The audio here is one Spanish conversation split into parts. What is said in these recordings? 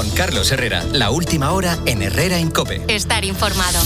Con Carlos Herrera, la última hora en Herrera en COPE. Estar informado.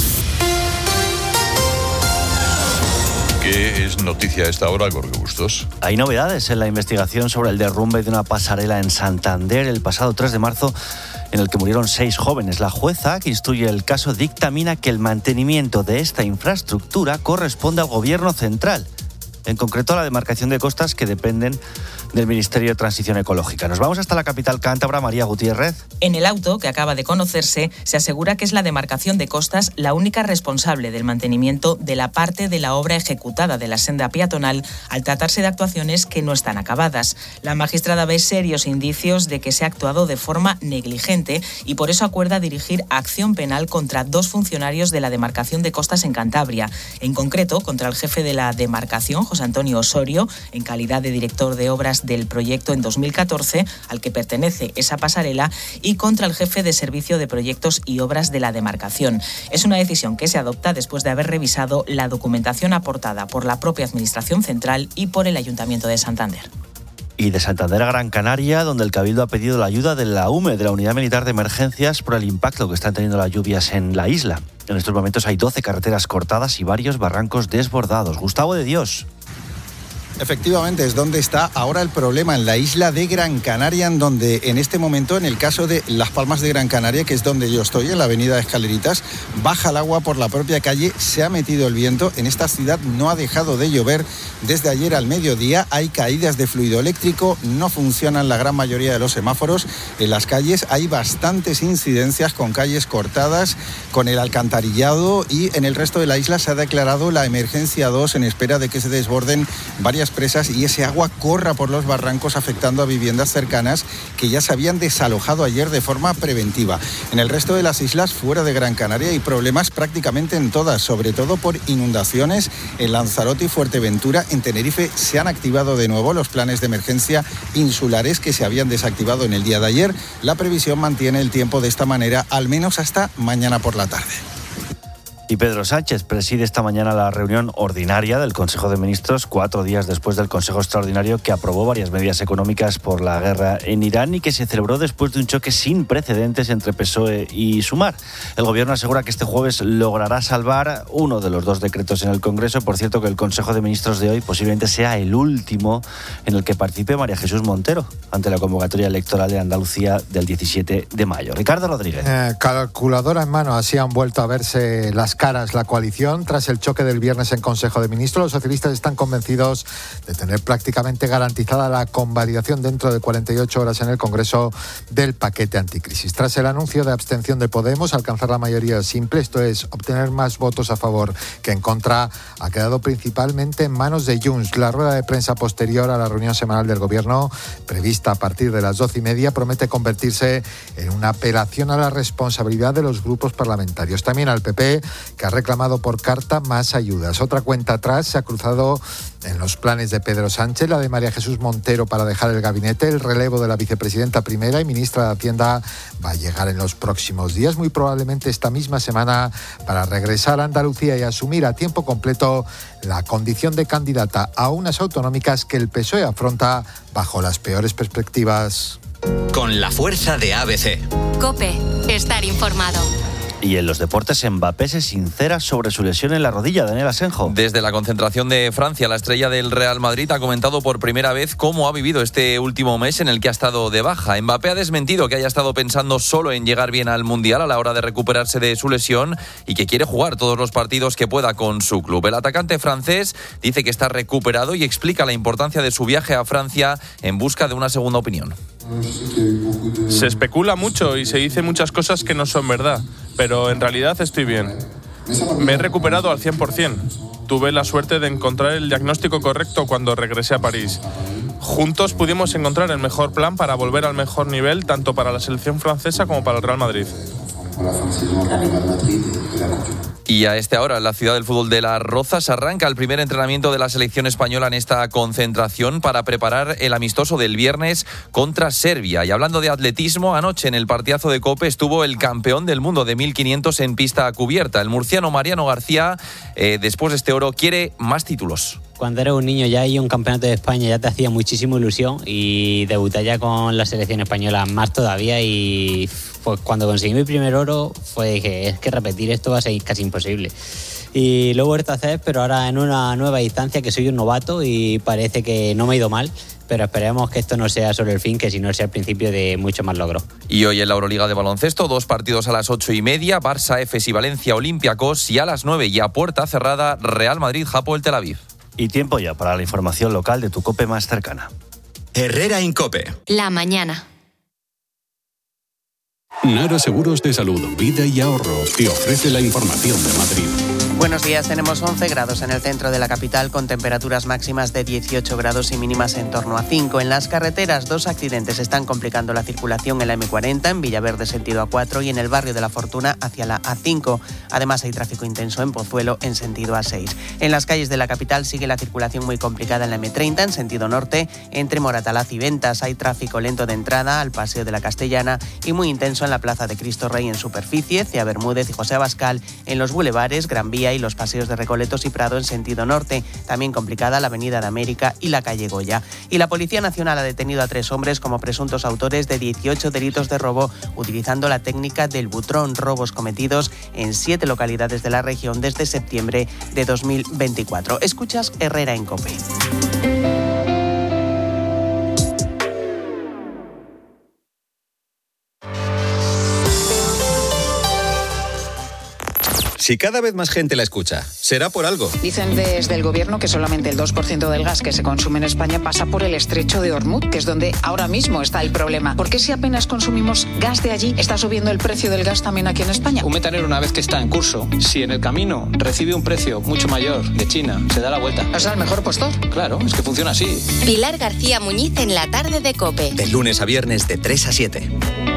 ¿Qué es noticia a esta hora, Jorge Bustos? Hay novedades en la investigación sobre el derrumbe de una pasarela en Santander el pasado 3 de marzo, en el que murieron 6 jóvenes. La jueza que instruye el caso dictamina que el mantenimiento de esta infraestructura corresponde al Gobierno central, en concreto a la demarcación de costas que dependen del Ministerio de Transición Ecológica. Nos vamos hasta la capital cántabra, María Gutiérrez. En el auto, que acaba de conocerse, se asegura que es la demarcación de costas la única responsable del mantenimiento de la parte de la obra ejecutada de la senda peatonal, al tratarse de actuaciones que no están acabadas. La magistrada ve serios indicios de que se ha actuado de forma negligente y por eso acuerda dirigir acción penal contra 2 funcionarios de la demarcación de costas en Cantabria. En concreto, contra el jefe de la demarcación, José Antonio Osorio, en calidad de director de obras del proyecto en 2014, al que pertenece esa pasarela, y contra el jefe de servicio de proyectos y obras de la demarcación. Es una decisión que se adopta después de haber revisado la documentación aportada por la propia Administración Central y por el Ayuntamiento de Santander. Y de Santander a Gran Canaria, donde el Cabildo ha pedido la ayuda de la UME, de la Unidad Militar de Emergencias, por el impacto que están teniendo las lluvias en la isla. En estos momentos hay 12 carreteras cortadas y varios barrancos desbordados. Gustavo de Dios. Efectivamente, es donde está ahora el problema, en la isla de Gran Canaria, en donde en este momento, en el caso de Las Palmas de Gran Canaria, que es donde yo estoy, en la avenida de Escaleritas, baja el agua por la propia calle, se ha metido el viento. En esta ciudad no ha dejado de llover desde ayer al mediodía, hay caídas de fluido eléctrico, no funcionan la gran mayoría de los semáforos. En las calles hay bastantes incidencias con calles cortadas, con el alcantarillado, y en el resto de la isla se ha declarado la emergencia 2 en espera de que se desborden varias presas y ese agua corra por los barrancos, afectando a viviendas cercanas que ya se habían desalojado ayer de forma preventiva. En el resto de las islas fuera de Gran Canaria hay problemas prácticamente en todas, sobre todo por inundaciones. En Lanzarote y Fuerteventura, en Tenerife, se han activado de nuevo los planes de emergencia insulares que se habían desactivado en el día de ayer. La previsión mantiene el tiempo de esta manera al menos hasta mañana por la tarde. Y Pedro Sánchez preside esta mañana la reunión ordinaria del Consejo de Ministros, 4 días después del Consejo Extraordinario que aprobó varias medidas económicas por la guerra en Irán y que se celebró después de un choque sin precedentes entre PSOE y Sumar. El Gobierno asegura que este jueves logrará salvar uno de los 2 decretos en el Congreso. Por cierto, que el Consejo de Ministros de hoy posiblemente sea el último en el que participe María Jesús Montero ante la convocatoria electoral de Andalucía del 17 de mayo. Ricardo Rodríguez. Calculadora en mano, así han vuelto a verse las caras la coalición tras el choque del viernes en Consejo de Ministros. Los socialistas están convencidos de tener prácticamente garantizada la convalidación dentro de 48 horas en el Congreso del paquete anticrisis. Tras el anuncio de abstención de Podemos, alcanzar la mayoría simple, esto es, obtener más votos a favor que en contra, ha quedado principalmente en manos de Junts. La rueda de prensa posterior a la reunión semanal del Gobierno, prevista a partir de las 12:30, promete convertirse en una apelación a la responsabilidad de los grupos parlamentarios. También al PP, que ha reclamado por carta más ayudas. Otra cuenta atrás se ha cruzado en los planes de Pedro Sánchez, la de María Jesús Montero para dejar el gabinete. El relevo de la vicepresidenta primera y ministra de Hacienda va a llegar en los próximos días, muy probablemente esta misma semana, para regresar a Andalucía y asumir a tiempo completo la condición de candidata a unas autonómicas que el PSOE afronta bajo las peores perspectivas. Con la fuerza de ABC. COPE. Estar informado. Y en los deportes, Mbappé se sincera sobre su lesión en la rodilla. Daniel Asenjo. Desde la concentración de Francia, la estrella del Real Madrid ha comentado por primera vez cómo ha vivido este último mes en el que ha estado de baja. Mbappé ha desmentido que haya estado pensando solo en llegar bien al Mundial a la hora de recuperarse de su lesión y que quiere jugar todos los partidos que pueda con su club. El atacante francés dice que está recuperado y explica la importancia de su viaje a Francia en busca de una segunda opinión. Se especula mucho y se dice muchas cosas que no son verdad, pero en realidad estoy bien. Me he recuperado al 100%. Tuve la suerte de encontrar el diagnóstico correcto cuando regresé a París. Juntos pudimos encontrar el mejor plan para volver al mejor nivel, tanto para la selección francesa como para el Real Madrid. Y a esta hora, en la ciudad del fútbol de Las Rozas, arranca el primer entrenamiento de la selección española en esta concentración para preparar el amistoso del viernes contra Serbia. Y hablando de atletismo, anoche en el partidazo de COPE estuvo el campeón del mundo de 1500 en pista cubierta. El murciano Mariano García, después de este oro, quiere más títulos. Cuando eres un niño ya y un campeonato de España ya te hacía muchísima ilusión, y debutar ya con la selección española más todavía, y pues cuando conseguí mi primer oro fue que es que repetir esto va a ser casi imposible. Y lo he vuelto a hacer, pero ahora en una nueva distancia, que soy un novato y parece que no me ha ido mal, pero esperemos que esto no sea solo el fin, que si no sea el principio de mucho más logro. Y hoy en la Euroliga de baloncesto, 2 partidos a las 8:30, Barça, Efes y Valencia, Olympiacos, y a las 9 y a puerta cerrada, Real Madrid, Hapoel Tel Aviv. Y tiempo ya para la información local de tu COPE más cercana. Herrera Incope. La mañana. Nara Seguros de Salud, Vida y Ahorro te ofrece la información de Madrid. Buenos días, tenemos 11 grados en el centro de la capital, con temperaturas máximas de 18 grados y mínimas en torno a 5. En las carreteras, 2 accidentes están complicando la circulación en la M40, en Villaverde sentido A4, y en el barrio de la Fortuna hacia la A5. Además, hay tráfico intenso en Pozuelo en sentido A6. En las calles de la capital sigue la circulación muy complicada en la M30 en sentido norte, entre Moratalaz y Ventas. Hay tráfico lento de entrada al Paseo de la Castellana y muy intenso en la Plaza de Cristo Rey en superficie, Cía Bermúdez y José Abascal, en los bulevares, Gran Vía y los paseos de Recoletos y Prado en sentido norte. También complicada la Avenida de América y la calle Goya. Y la Policía Nacional ha detenido a 3 hombres como presuntos autores de 18 delitos de robo utilizando la técnica del butrón, robos cometidos en 7 localidades de la región desde septiembre de 2024. Escuchas Herrera en COPE. Si cada vez más gente la escucha, será por algo. Dicen desde el gobierno que solamente el 2% del gas que se consume en España pasa por el estrecho de Hormuz, que es donde ahora mismo está el problema. ¿Por qué, si apenas consumimos gas de allí, está subiendo el precio del gas también aquí en España? Un metanero, una vez que está en curso, si en el camino recibe un precio mucho mayor de China, se da la vuelta. ¿Es el mejor postor? Claro, es que funciona así. Pilar García Muñiz en la tarde de COPE. De lunes a viernes de 3 a 7.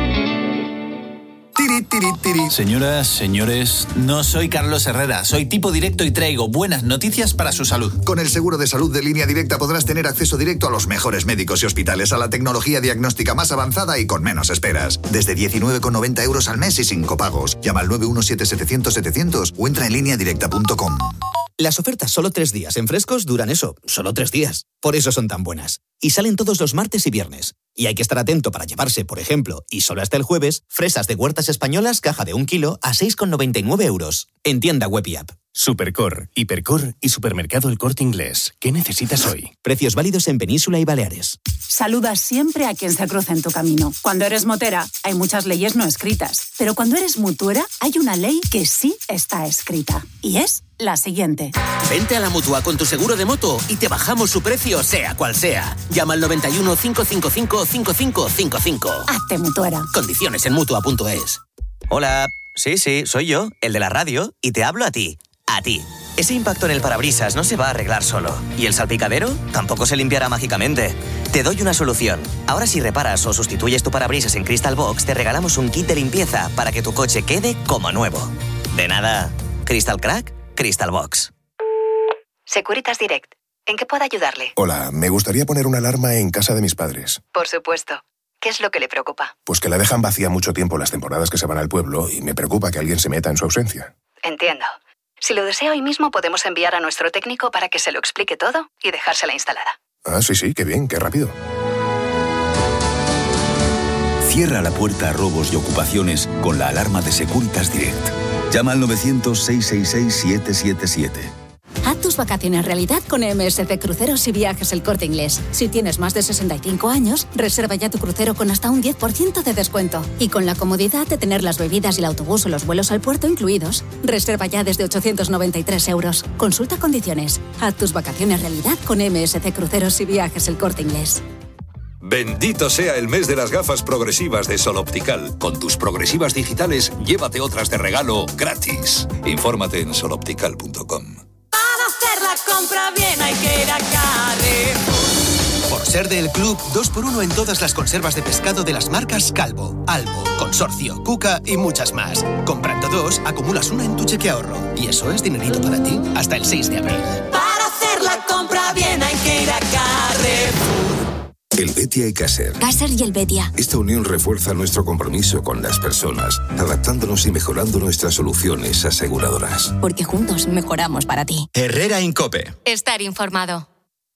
Señoras, señores, no soy Carlos Herrera, soy tipo directo y traigo buenas noticias para su salud. Con el seguro de salud de Línea Directa podrás tener acceso directo a los mejores médicos y hospitales, a la tecnología diagnóstica más avanzada y con menos esperas. Desde 19,90 euros al mes y sin copagos. Llama al 917-700-700 o entra en lineadirecta.com. Las ofertas solo 3 días en Frescos duran eso, solo 3 días. Por eso son tan buenas. Y salen todos los martes y viernes. Y hay que estar atento para llevarse, por ejemplo, y solo hasta el jueves, fresas de Huertas Españolas, caja de 1 kilo a 6,99 euros. En tienda web y app. Supercor, Hipercor y Supermercado El Corte Inglés. ¿Qué necesitas hoy? Precios válidos en Península y Baleares. Saluda siempre a quien se cruza en tu camino. Cuando eres motera, hay muchas leyes no escritas. Pero cuando eres mutuera, hay una ley que sí está escrita. Y es la siguiente. Vente a la Mutua con tu seguro de moto y te bajamos su precio, sea cual sea. Llama al 91 555 5555. Hazte mutuera. Condiciones en Mutua.es. Hola, sí, soy yo, el de la radio, y te hablo a ti. A ti. Ese impacto en el parabrisas no se va a arreglar solo. ¿Y el salpicadero? Tampoco se limpiará mágicamente. Te doy una solución. Ahora, si reparas o sustituyes tu parabrisas en Crystal Box, te regalamos un kit de limpieza para que tu coche quede como nuevo. De nada. Crystal Crack, Crystal Box. Securitas Direct. ¿En qué puedo ayudarle? Hola, me gustaría poner una alarma en casa de mis padres. Por supuesto. ¿Qué es lo que le preocupa? Pues que la dejan vacía mucho tiempo las temporadas que se van al pueblo y me preocupa que alguien se meta en su ausencia. Entiendo. Si lo desea hoy mismo, podemos enviar a nuestro técnico para que se lo explique todo y dejársela instalada. Ah, sí, qué bien, qué rápido. Cierra la puerta a robos y ocupaciones con la alarma de Securitas Direct. Llama al 900-666-777. Haz tus vacaciones realidad con MSC Cruceros y Viajes El Corte Inglés. Si tienes más de 65 años, reserva ya tu crucero con hasta un 10% de descuento. Y con la comodidad de tener las bebidas y el autobús o los vuelos al puerto incluidos. Reserva ya desde 893 euros. Consulta condiciones. Haz tus vacaciones realidad con MSC Cruceros y Viajes El Corte Inglés. Bendito sea el mes de las gafas progresivas de Sol Optical. Con tus progresivas digitales, llévate otras de regalo gratis. Infórmate en soloptical.com. Para hacer la compra bien hay que ir a Carrefour. Por Por ser del club, 2x1 en todas las conservas de pescado de las marcas Calvo, Albo, Consorcio, Cuca y muchas más. Comprando 2, acumulas 1 en tu cheque ahorro. Y eso es dinerito para ti hasta el 6 de abril. Para hacer la compra bien hay que ir a Carrefour. El Betia y Caser. Caser y el Betia. Esta unión refuerza nuestro compromiso con las personas, adaptándonos y mejorando nuestras soluciones aseguradoras. Porque juntos mejoramos para ti. Herrera Incope. Estar informado.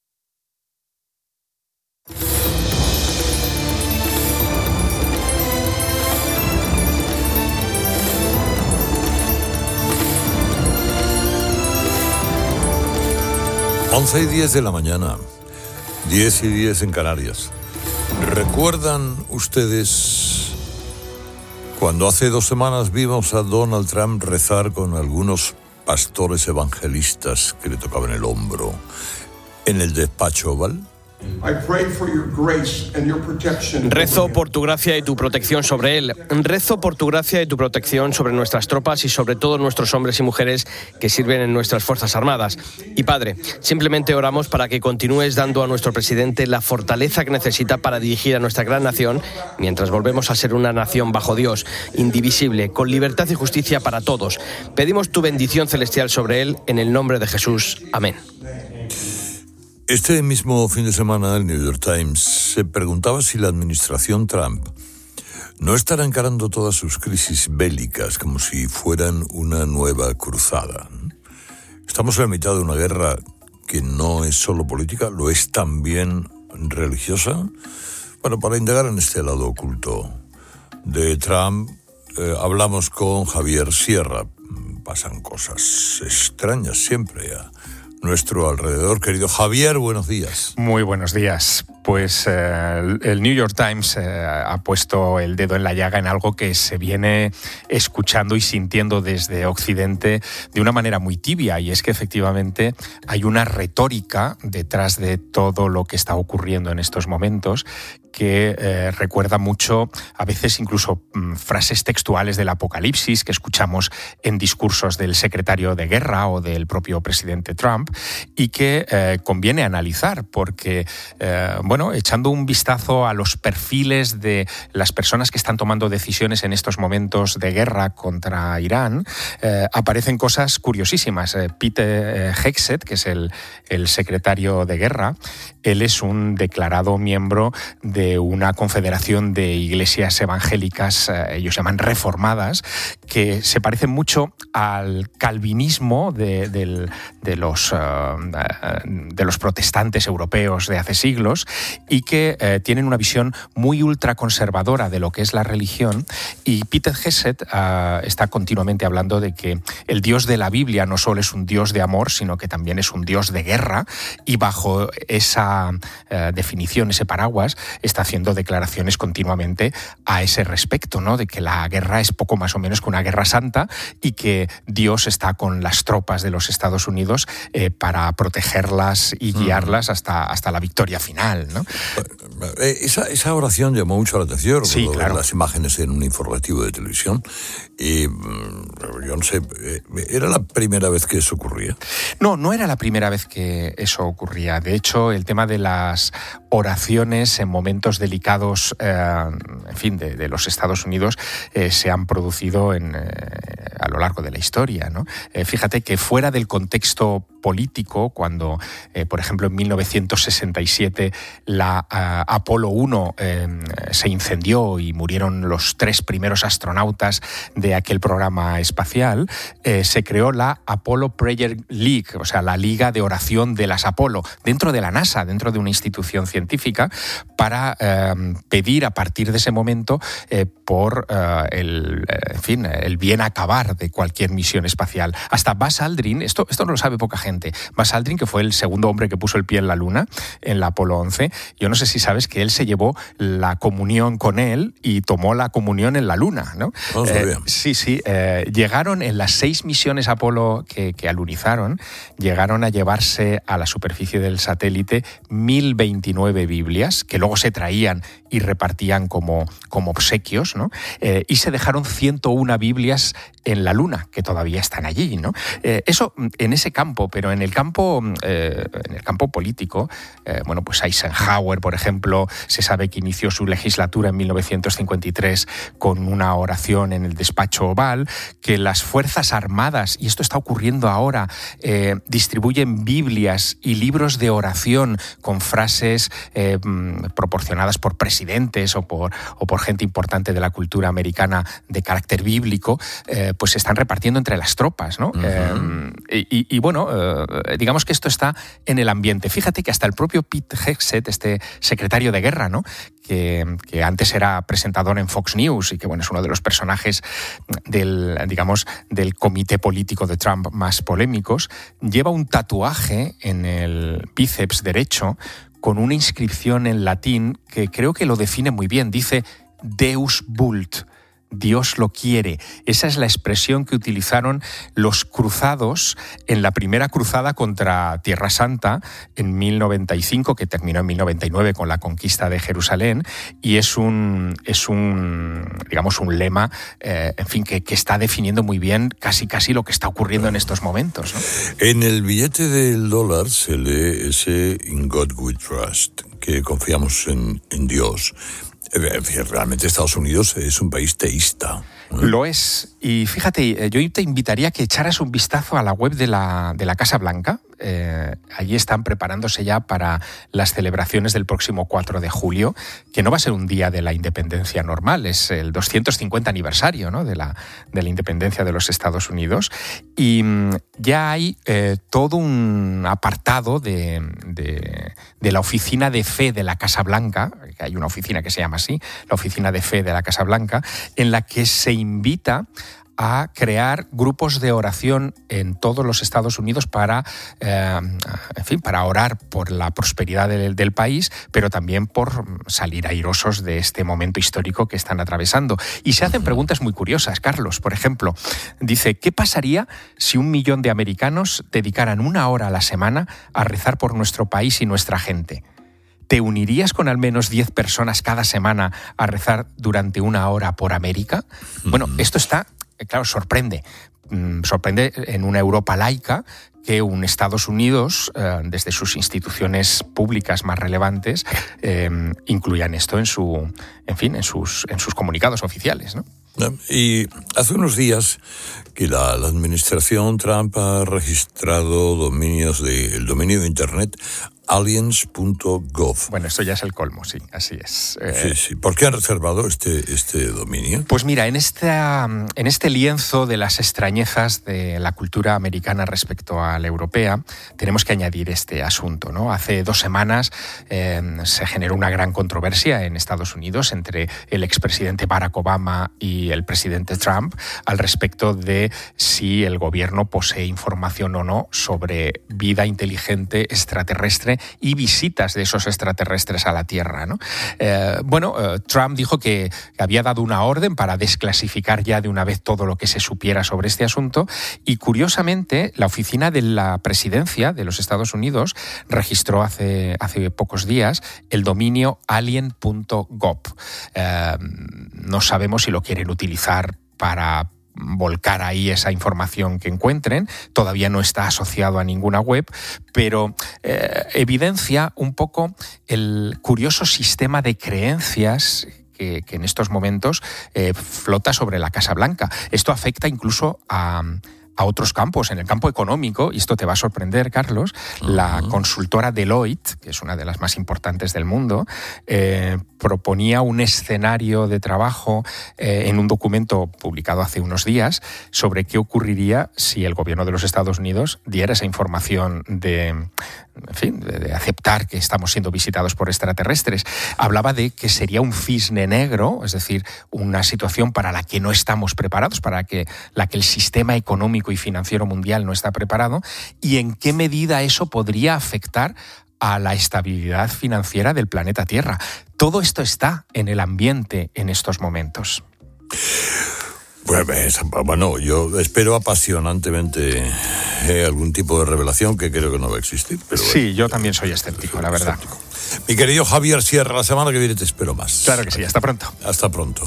Once y 10 de la mañana, 10 y 10 en Canarias. ¿Recuerdan ustedes cuando hace 2 semanas vimos a Donald Trump rezar con algunos pastores evangelistas que le tocaban el hombro en el despacho Oval? Rezo por tu gracia y tu protección sobre él. Rezo por tu gracia y tu protección sobre nuestras tropas y sobre todos nuestros hombres y mujeres que sirven en nuestras Fuerzas Armadas. Y Padre, simplemente oramos para que continúes dando a nuestro presidente la fortaleza que necesita para dirigir a nuestra gran nación mientras volvemos a ser una nación bajo Dios, indivisible, con libertad y justicia para todos. Pedimos tu bendición celestial sobre él en el nombre de Jesús. Amén. Este mismo fin de semana, el New York Times se preguntaba si la administración Trump no estará encarando todas sus crisis bélicas como si fueran una nueva cruzada. Estamos en la mitad de una guerra que no es solo política, lo es también religiosa. Bueno, para indagar en este lado oculto de Trump, hablamos con Javier Sierra. Pasan cosas extrañas siempre a nuestro alrededor. Querido Javier, buenos días. Muy buenos días. Pues el New York Times ha puesto el dedo en la llaga en algo que se viene escuchando y sintiendo desde Occidente de una manera muy tibia, y es que efectivamente hay una retórica detrás de todo lo que está ocurriendo en estos momentos que recuerda mucho, a veces incluso frases textuales del Apocalipsis que escuchamos en discursos del secretario de Guerra o del propio presidente Trump, y que conviene analizar porque, echando un vistazo a los perfiles de las personas que están tomando decisiones en estos momentos de guerra contra Irán, aparecen cosas curiosísimas. Pete Hegseth, que es el secretario de Guerra, él es un declarado miembro de una confederación de iglesias evangélicas, ellos llaman reformadas, que se parecen mucho al calvinismo de los protestantes europeos de hace siglos, y que tienen una visión muy ultraconservadora de lo que es la religión. Y Peter Hegseth está continuamente hablando de que el Dios de la Biblia no solo es un Dios de amor, sino que también es un Dios de guerra, y bajo esa definición, ese paraguas, está haciendo declaraciones continuamente a ese respecto, ¿no? De que la guerra es poco más o menos que una guerra santa y que Dios está con las tropas de los Estados Unidos para protegerlas y guiarlas hasta la victoria final, ¿no? Esa oración llamó mucho la atención. Sí, claro. Las imágenes en un informativo de televisión. Y yo no sé, ¿era la primera vez que eso ocurría? No era la primera vez que eso ocurría. De hecho, el tema de las oraciones en momentos delicados, de los Estados Unidos, se han producido a lo largo de la historia, ¿no? Fíjate que fuera del contexto político, cuando, por ejemplo, en 1967 la Apolo 1 se incendió y murieron los 3 primeros astronautas de aquel programa espacial, se creó la Apollo Prayer League, o sea, la Liga de Oración de las Apolo, dentro de la NASA, dentro de una institución científica, para pedir a partir de ese momento por el bien acabar de cualquier misión espacial. Hasta Buzz Aldrin, esto no lo sabe poca gente, Buzz Aldrin, que fue el segundo hombre que puso el pie en la Luna, en la Apolo 11, yo no sé si sabes que él se llevó la comunión con él y tomó la comunión en la Luna, ¿no? Sí, llegaron en las 6 misiones Apolo que alunizaron, llegaron a llevarse a la superficie del satélite 1029 Biblias, que luego se traían y repartían como obsequios, ¿no? Y se dejaron 101 Biblias en la Luna, que todavía están allí, ¿no? Eso, en ese campo, pero en el campo político, bueno, pues Eisenhower, por ejemplo, se sabe que inició su legislatura en 1953 con una oración en el despacho oval, que las Fuerzas Armadas, y esto está ocurriendo ahora, distribuyen Biblias y libros de oración con frases proporcionadas por presidentes o por gente importante de la cultura americana de carácter bíblico, pues se están repartiendo entre las tropas, ¿no? Y bueno, digamos que esto está en el ambiente. Fíjate que hasta el propio Pete Hegseth, este secretario de guerra, ¿no?, que antes era presentador en Fox News y que, bueno, es uno de los personajes del comité político de Trump más polémicos, lleva un tatuaje en el bíceps derecho con una inscripción en latín que creo que lo define muy bien. Dice Deus vult, Dios lo quiere. Esa es la expresión que utilizaron los cruzados en la primera cruzada contra Tierra Santa en 1095, que terminó en 1099 con la conquista de Jerusalén, y es un lema, en fin, que está definiendo muy bien casi lo que está ocurriendo en estos momentos, ¿no? En el billete del dólar se lee ese In God We Trust, que confiamos en Dios. Realmente Estados Unidos es un país teísta. Lo es. Y fíjate, yo te invitaría a que echaras un vistazo a la web de la Casa Blanca. Allí están preparándose ya para las celebraciones del próximo 4 de julio, que no va a ser un día de la independencia normal, es el 250 aniversario, ¿no?, de la independencia de los Estados Unidos. Y ya hay todo un apartado de la oficina de fe de la Casa Blanca, que hay una oficina que se llama así, la oficina de fe de la Casa Blanca, en la que se invita a crear grupos de oración en todos los Estados Unidos para orar por la prosperidad del país, pero también por salir airosos de este momento histórico que están atravesando. Y se hacen preguntas muy curiosas, Carlos. Por ejemplo, dice, ¿qué pasaría si 1 millón de americanos dedicaran 1 hora a la semana a rezar por nuestro país y nuestra gente? ¿Te unirías con al menos 10 personas cada semana a rezar durante 1 hora por América? Bueno, esto está... Claro, sorprende en una Europa laica que un Estados Unidos, desde sus instituciones públicas más relevantes, incluyan esto en sus comunicados oficiales, ¿no? Y hace unos días que la administración Trump ha registrado el dominio de Internet aliens.gov. Bueno, esto ya es el colmo, sí, así es. Sí. ¿Por qué han reservado este dominio? Pues mira, en este lienzo de las extrañezas de la cultura americana respecto a la europea, tenemos que añadir este asunto, ¿no? Hace 2 semanas se generó una gran controversia en Estados Unidos entre el expresidente Barack Obama y el presidente Trump al respecto de si el gobierno posee información o no sobre vida inteligente extraterrestre y visitas de esos extraterrestres a la Tierra, ¿no? Trump dijo que había dado una orden para desclasificar ya de una vez todo lo que se supiera sobre este asunto, y curiosamente la oficina de la presidencia de los Estados Unidos registró hace pocos días el dominio alien.gov. No sabemos si lo quieren utilizar para volcar ahí esa información que encuentren, todavía no está asociado a ninguna web, pero evidencia un poco el curioso sistema de creencias que en estos momentos flota sobre la Casa Blanca. Esto afecta incluso a otros campos. En el campo económico, y esto te va a sorprender, Carlos, la consultora Deloitte, que es una de las más importantes del mundo, proponía un escenario de trabajo en un documento publicado hace unos días sobre qué ocurriría si el gobierno de los Estados Unidos diera esa información de aceptar que estamos siendo visitados por extraterrestres. Hablaba de que sería un cisne negro, es decir, una situación para la que no estamos preparados, para la que el sistema económico y financiero mundial no está preparado, y en qué medida eso podría afectar a la estabilidad financiera del planeta Tierra. Todo esto está en el ambiente en estos momentos. Bueno, yo espero apasionantemente algún tipo de revelación que creo que no va a existir. Pero sí, yo también soy escéptico, la verdad. Mi querido Javier Sierra, la semana que viene te espero más. Claro que sí, hasta pronto. Hasta pronto.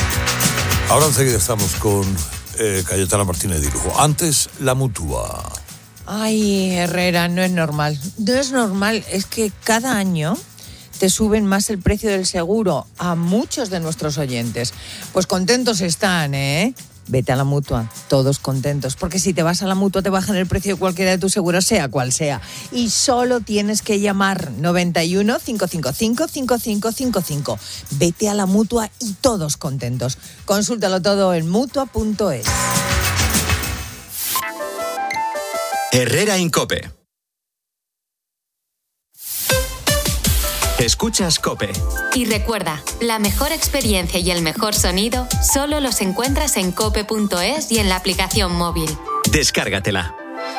Ahora enseguida estamos con Cayetana Martínez de Lujo. Antes, la Mutua. Ay, Herrera, no es normal. No es normal, es que cada año te suben más el precio del seguro a muchos de nuestros oyentes. Pues contentos están, ¿eh? Vete a la Mutua, todos contentos, porque si te vas a la Mutua te bajan el precio de cualquiera de tus seguros, sea cual sea. Y solo tienes que llamar 91 555 5555. Vete a la Mutua y todos contentos. Consúltalo todo en Mutua.es. Herrera Incope. Escuchas COPE. Y recuerda, la mejor experiencia y el mejor sonido solo los encuentras en cope.es y en la aplicación móvil. Descárgatela.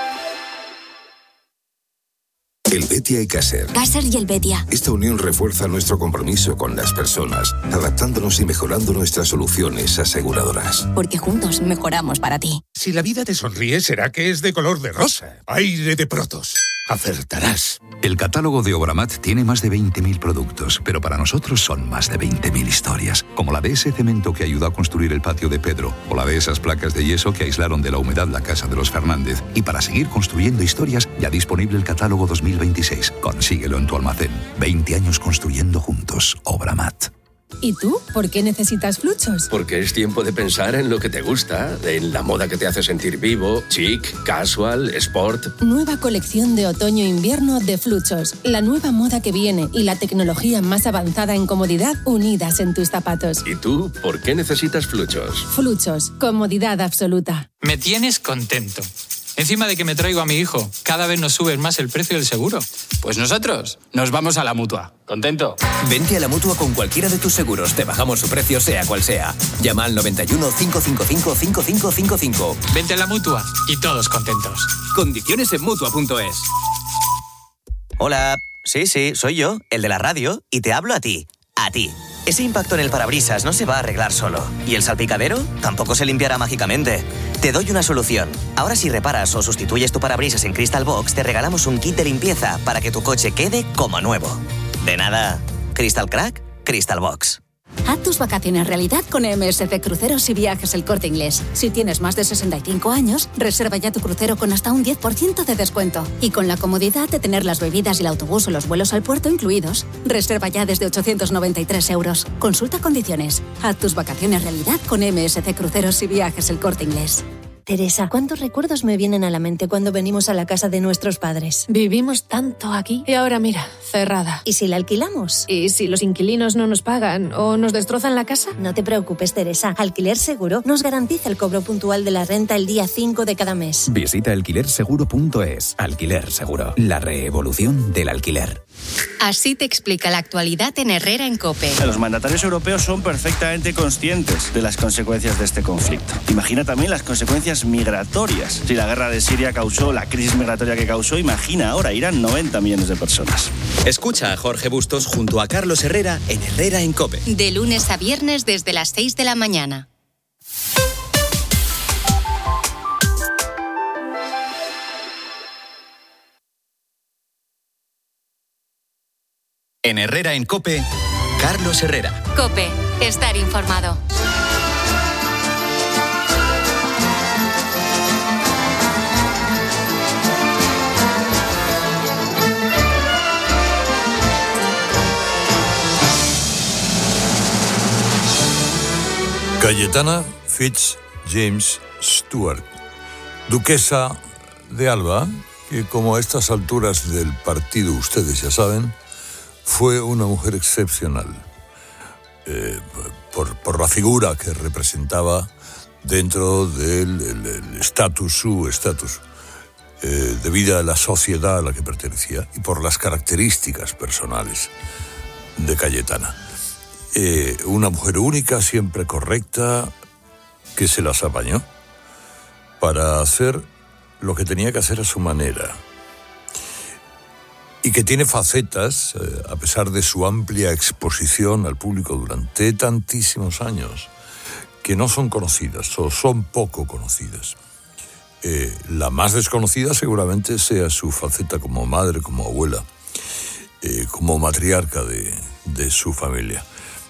El Betia y Caser. Caser y el Betia. Esta unión refuerza nuestro compromiso con las personas, adaptándonos y mejorando nuestras soluciones aseguradoras. Porque juntos mejoramos para ti. Si la vida te sonríe, será que es de color de rosa. Aire de Protos. Acertarás. El catálogo de Obramat tiene más de 20.000 productos, pero para nosotros son más de 20.000 historias, como la de ese cemento que ayudó a construir el patio de Pedro, o la de esas placas de yeso que aislaron de la humedad la casa de los Fernández. Y para seguir construyendo historias, ya disponible el catálogo 2026. Consíguelo en tu almacén. 20 años construyendo juntos. Obramat. ¿Y tú? ¿Por qué necesitas Fluchos? Porque es tiempo de pensar en lo que te gusta, en la moda que te hace sentir vivo, chic, casual, sport. Nueva colección de otoño-invierno de Fluchos. La nueva moda que viene y la tecnología más avanzada en comodidad unidas en tus zapatos. ¿Y tú? ¿Por qué necesitas Fluchos? Fluchos. Comodidad absoluta. Me tienes contento. Encima de que me traigo a mi hijo, cada vez nos suben más el precio del seguro. Pues nosotros nos vamos a la Mutua. ¿Contento? Vente a la Mutua con cualquiera de tus seguros. Te bajamos su precio, sea cual sea. Llama al 91 555 5555. Vente a la Mutua y todos contentos. Condiciones en Mutua.es. Hola, sí, soy yo, el de la radio, y te hablo a ti. A ti. Ese impacto en el parabrisas no se va a arreglar solo. ¿Y el salpicadero? Tampoco se limpiará mágicamente. Te doy una solución. Ahora si reparas o sustituyes tu parabrisas en Crystal Box, te regalamos un kit de limpieza para que tu coche quede como nuevo. De nada. Crystal Crack, Crystal Box. Haz tus vacaciones realidad con MSC Cruceros y Viajes El Corte Inglés. Si tienes más de 65 años, reserva ya tu crucero con hasta un 10% de descuento. Y con la comodidad de tener las bebidas y el autobús o los vuelos al puerto incluidos, reserva ya desde 893 euros. Consulta condiciones. Haz tus vacaciones realidad con MSC Cruceros y Viajes El Corte Inglés. Teresa, ¿cuántos recuerdos me vienen a la mente cuando venimos a la casa de nuestros padres? Vivimos tanto aquí y ahora mira, cerrada. ¿Y si la alquilamos? ¿Y si los inquilinos no nos pagan o nos destrozan la casa? No te preocupes, Teresa. Alquiler Seguro nos garantiza el cobro puntual de la renta el día 5 de cada mes. Visita alquilerseguro.es. Alquiler Seguro. La revolución del alquiler. Así te explica la actualidad en Herrera en COPE. Los mandatarios europeos son perfectamente conscientes de las consecuencias de este conflicto. Imagina también las consecuencias migratorias. Si la guerra de Siria causó la crisis migratoria que causó, imagina ahora, irán 90 millones de personas. Escucha a Jorge Bustos junto a Carlos Herrera en Herrera en COPE. De lunes a viernes desde las 6 de la mañana. En Herrera en COPE, Carlos Herrera. COPE, estar informado. Cayetana Fitz James Stuart, duquesa de Alba, que como a estas alturas del partido ustedes ya saben, fue una mujer excepcional por la figura que representaba dentro del su estatus de vida de la sociedad a la que pertenecía y por las características personales de Cayetana. Una mujer única, siempre correcta, que se las apañó para hacer lo que tenía que hacer a su manera. Y que tiene facetas, a pesar de su amplia exposición al público durante tantísimos años, que no son conocidas o son poco conocidas. La más desconocida seguramente sea su faceta como madre, como abuela, como matriarca de su familia.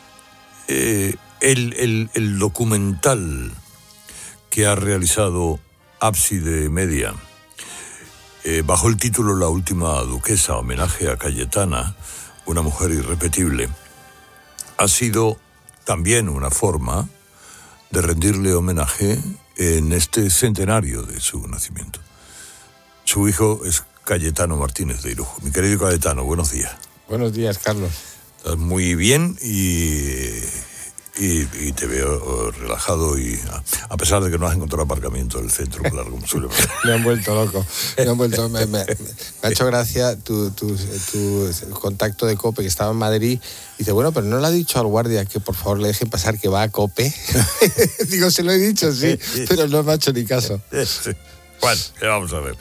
El documental que ha realizado Ábside Media bajo el título La última duquesa, homenaje a Cayetana, una mujer irrepetible, ha sido también una forma de rendirle homenaje en este centenario de su nacimiento. Su hijo es Cayetano Martínez de Irujo. Mi querido Cayetano, buenos días. Buenos días, Carlos. Estás muy bien y te veo relajado, y a pesar de que no has encontrado aparcamiento en el centro, claro, como suele pasar. Me han vuelto loco. Me ha hecho gracia tu contacto de COPE, que estaba en Madrid. Dice, bueno, pero no le ha dicho al guardia que por favor le dejen pasar, que va a COPE. Digo, se lo he dicho, sí, pero no me ha hecho ni caso. Bueno, vamos a ver.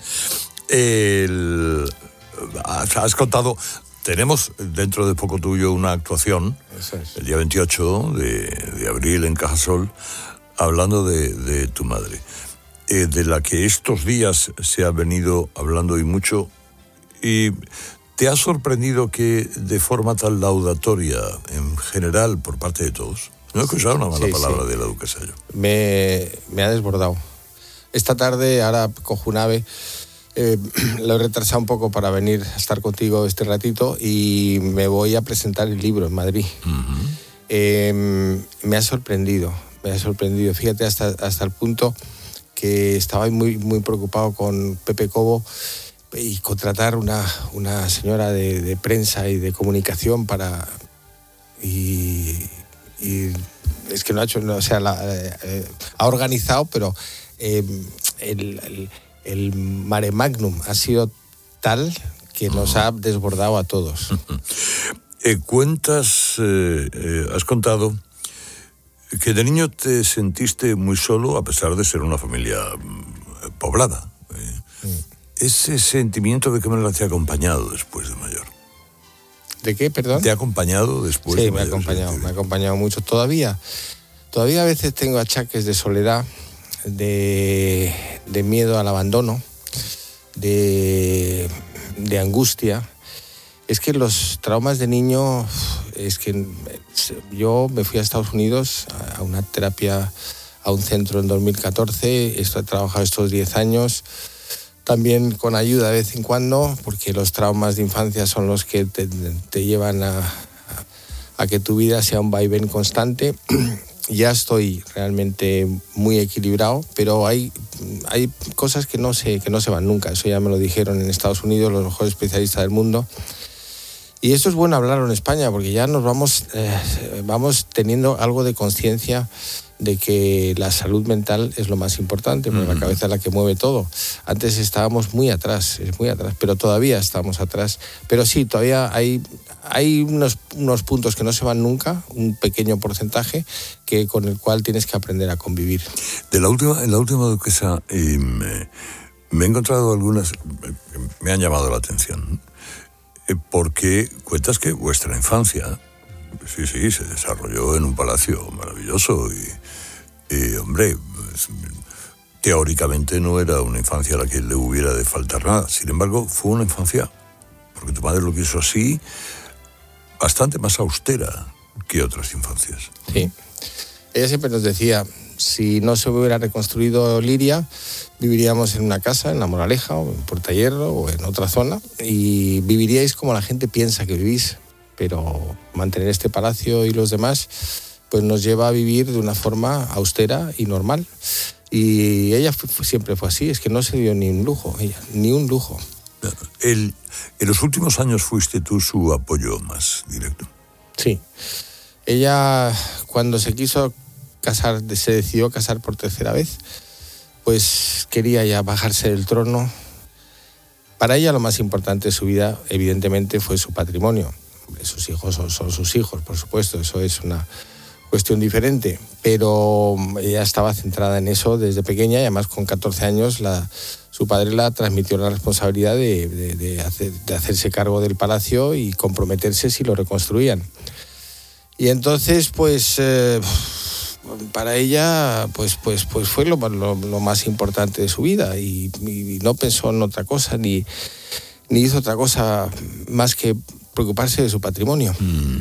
Has contado... Tenemos dentro de poco tuyo una actuación, el día 28 de abril en Cajasol, hablando de tu madre, de la que estos días se ha venido hablando y mucho. ¿Y te ha sorprendido que de forma tan laudatoria, en general, por parte de todos? No he escuchado una mala palabra de la duquesa yo. Me ha desbordado. Esta tarde, ahora cojo un ave... lo he retrasado un poco para venir a estar contigo este ratito, y me voy a presentar el libro en Madrid. Me ha sorprendido. Fíjate, hasta el punto que estaba muy, muy preocupado con Pepe Cobo y contratar una señora de prensa y de comunicación para... Y es que no ha hecho... ha organizado, pero el mare magnum ha sido tal que nos ha desbordado a todos. Has contado que de niño te sentiste muy solo, a pesar de ser una familia poblada. Ese sentimiento, ¿de qué manera te ha acompañado después de mayor? ¿De qué, perdón? ¿Te ha acompañado después de mayor? Sí, me ha acompañado mucho. Todavía a veces tengo achaques de soledad, de miedo al abandono, de angustia. Es que los traumas de niño, es que yo me fui a Estados Unidos a una terapia, a un centro en 2014, he trabajado estos 10 años, también con ayuda de vez en cuando, porque los traumas de infancia son los que te llevan a que tu vida sea un vaivén constante. Ya estoy realmente muy equilibrado, pero hay cosas que no se van nunca. Eso ya me lo dijeron en Estados Unidos los mejores especialistas del mundo. Y esto es bueno hablarlo en España, porque ya nos vamos teniendo algo de conciencia de que la salud mental es lo más importante, porque la cabeza es la que mueve todo. Antes estábamos muy atrás, pero todavía estamos atrás. Pero sí, todavía hay unos puntos que no se van nunca, un pequeño porcentaje con el cual tienes que aprender a convivir. En la última duquesa me he encontrado algunas que me han llamado la atención, porque cuentas que vuestra infancia se desarrolló en un palacio maravilloso y hombre, teóricamente no era una infancia a la que le hubiera de faltar nada. Sin embargo, fue una infancia, porque tu madre lo quiso así, bastante más austera que otras infancias. Sí. Ella siempre nos decía, si no se hubiera reconstruido Liria, viviríamos en una casa en La Moraleja o en Puerta Hierro o en otra zona, y viviríais como la gente piensa que vivís, pero mantener este palacio y los demás pues nos lleva a vivir de una forma austera y normal. Y ella siempre fue así, es que no se dio ni un lujo, ni un lujo. En los últimos años fuiste tú su apoyo más directo. Sí. Ella, cuando se quiso casar, se decidió casar por tercera vez, pues quería ya bajarse del trono. Para ella lo más importante de su vida, evidentemente, fue su patrimonio. Sus hijos son sus hijos, por supuesto, eso es una cuestión diferente, pero ella estaba centrada en eso desde pequeña, y además con 14 años su padre la transmitió la responsabilidad de hacerse cargo del palacio y comprometerse si lo reconstruían. Y entonces, pues, para ella, pues fue lo más importante de su vida, y no pensó en otra cosa, ni hizo otra cosa más que preocuparse de su patrimonio.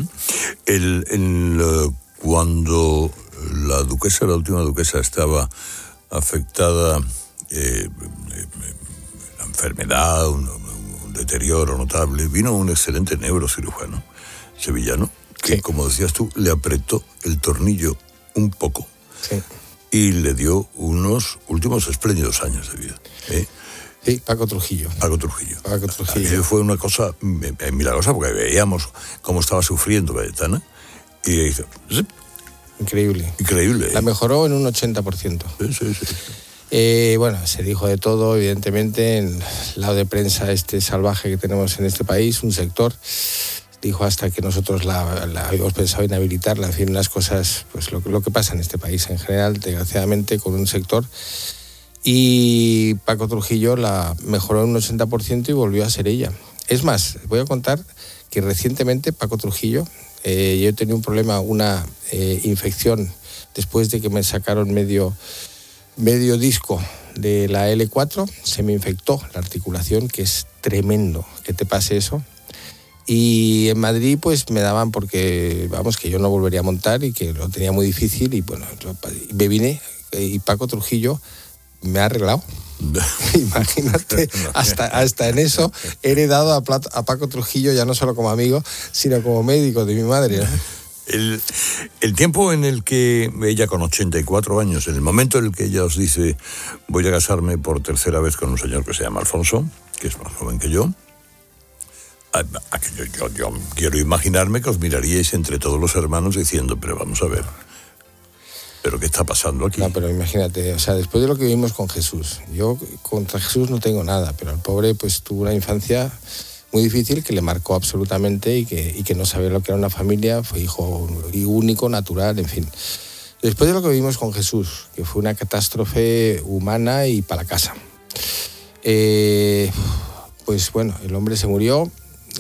Cuando la última duquesa, estaba afectada, enfermedad, un deterioro notable, vino un excelente neurocirujano sevillano que, como decías tú, le apretó el tornillo un poco y le dio unos últimos espléndidos años de vida. Sí, Paco Trujillo. Aquello fue una cosa milagrosa porque veíamos cómo estaba sufriendo Cayetana y dice... Increíble. La mejoró en un 80%. Sí. Bueno, se dijo de todo, evidentemente, en el lado de prensa salvaje que tenemos en este país, un sector dijo hasta que nosotros la habíamos pensado inhabilitarla, en fin, unas cosas, pues lo que pasa en este país en general, desgraciadamente, con un sector. Y Paco Trujillo la mejoró en un 80% y volvió a ser ella. Es más, voy a contar que recientemente Paco Trujillo, yo tenía un problema, una infección, después de que me sacaron medio disco de la L4, se me infectó la articulación, que es tremendo que te pase eso. Y en Madrid pues me daban porque, vamos, que yo no volvería a montar y que lo tenía muy difícil y bueno, me vine y Paco Trujillo me ha arreglado. Imagínate, hasta en eso he heredado a Paco Trujillo ya no solo como amigo, sino como médico de mi madre, ¿no? El tiempo en el que ella, con 84 años, en el momento en el que ella os dice voy a casarme por tercera vez con un señor que se llama Alfonso, que es más joven que yo quiero imaginarme que os miraríais entre todos los hermanos diciendo, pero vamos a ver, ¿pero qué está pasando aquí? No, pero imagínate, o sea, después de lo que vivimos con Jesús, yo contra Jesús no tengo nada, pero el pobre pues tuvo una infancia muy difícil que le marcó absolutamente y que no sabía lo que era una familia, fue hijo único, natural, en fin. Después de lo que vivimos con Jesús, que fue una catástrofe humana y para la casa, pues bueno, el hombre se murió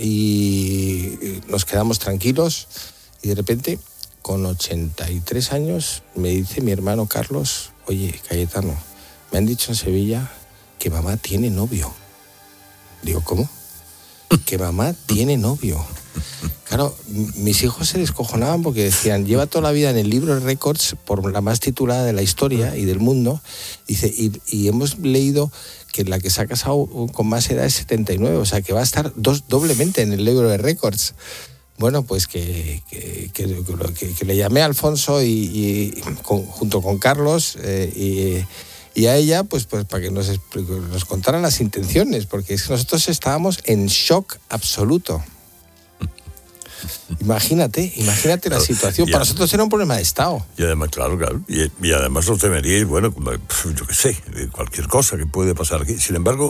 y nos quedamos tranquilos y de repente, con 83 años, me dice mi hermano Carlos, oye, Cayetano, me han dicho en Sevilla que mamá tiene novio. Digo, ¿cómo? Que mamá tiene novio. Claro, mis hijos se descojonaban porque decían, lleva toda la vida en el libro de récords por la más titulada de la historia y del mundo. Dice, y hemos leído que la que se ha casado con más edad es 79, o sea que va a estar doblemente en el libro de récords. Bueno, pues que le llamé a Alfonso junto con Carlos y a ella, pues para que nos contaran las intenciones, porque es que nosotros estábamos en shock absoluto. Imagínate la situación. Para nosotros era un problema de Estado. Y además, claro. Y además lo temeríais, bueno, yo qué sé, cualquier cosa que puede pasar aquí. Sin embargo,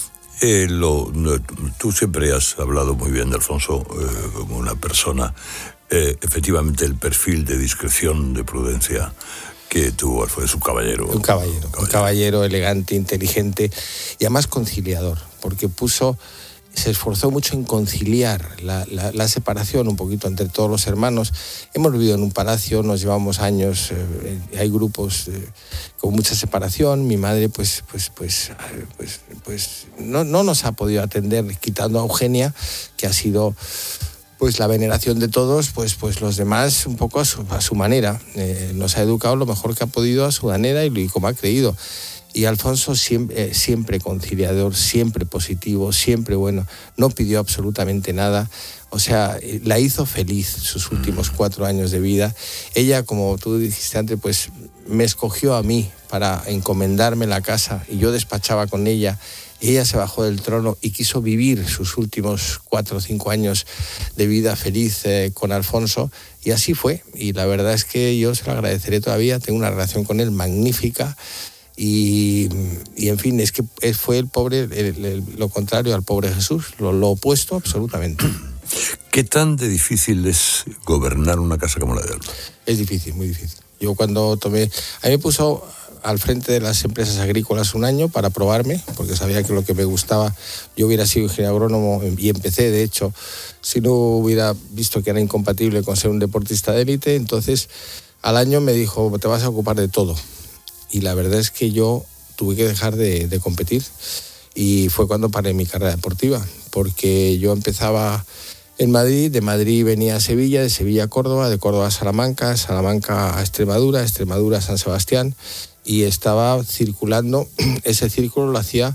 tú siempre has hablado muy bien de Alfonso como una persona, efectivamente, el perfil de discreción, de prudencia que tuvo, fue su caballero. Un caballero elegante, inteligente y además conciliador, porque se esforzó mucho en conciliar la separación un poquito entre todos los hermanos. Hemos vivido en un palacio, nos llevamos años, hay grupos con mucha separación. Mi madre pues no nos ha podido atender, quitando a Eugenia, que ha sido pues la veneración de todos, pues los demás un poco a su manera. Nos ha educado lo mejor que ha podido a su manera y como ha creído. Y Alfonso siempre conciliador, siempre positivo, siempre bueno, no pidió absolutamente nada. O sea, la hizo feliz sus últimos 4 años de vida. Ella, como tú dijiste antes, pues me escogió a mí para encomendarme la casa y yo despachaba con ella. Ella se bajó del trono y quiso vivir sus últimos 4 o 5 años de vida feliz con Alfonso, y así fue. Y la verdad es que yo se lo agradeceré todavía, tengo una relación con él magnífica. Y en fin, es que fue el pobre, lo contrario al pobre Jesús, lo opuesto absolutamente. ¿Qué tan de difícil es gobernar una casa como la de Alba? Es difícil, muy difícil. Yo cuando a mí me puso al frente de las empresas agrícolas un año para probarme, porque sabía que lo que me gustaba, yo hubiera sido ingeniero agrónomo y empecé, de hecho, si no hubiera visto que era incompatible con ser un deportista de élite. Entonces al año me dijo, te vas a ocupar de todo. Y la verdad es que yo tuve que dejar de competir y fue cuando paré mi carrera deportiva, porque yo empezaba en Madrid, de Madrid venía a Sevilla, de Sevilla a Córdoba, de Córdoba a Salamanca, Salamanca a Extremadura, Extremadura a San Sebastián, y estaba circulando. Ese círculo lo hacía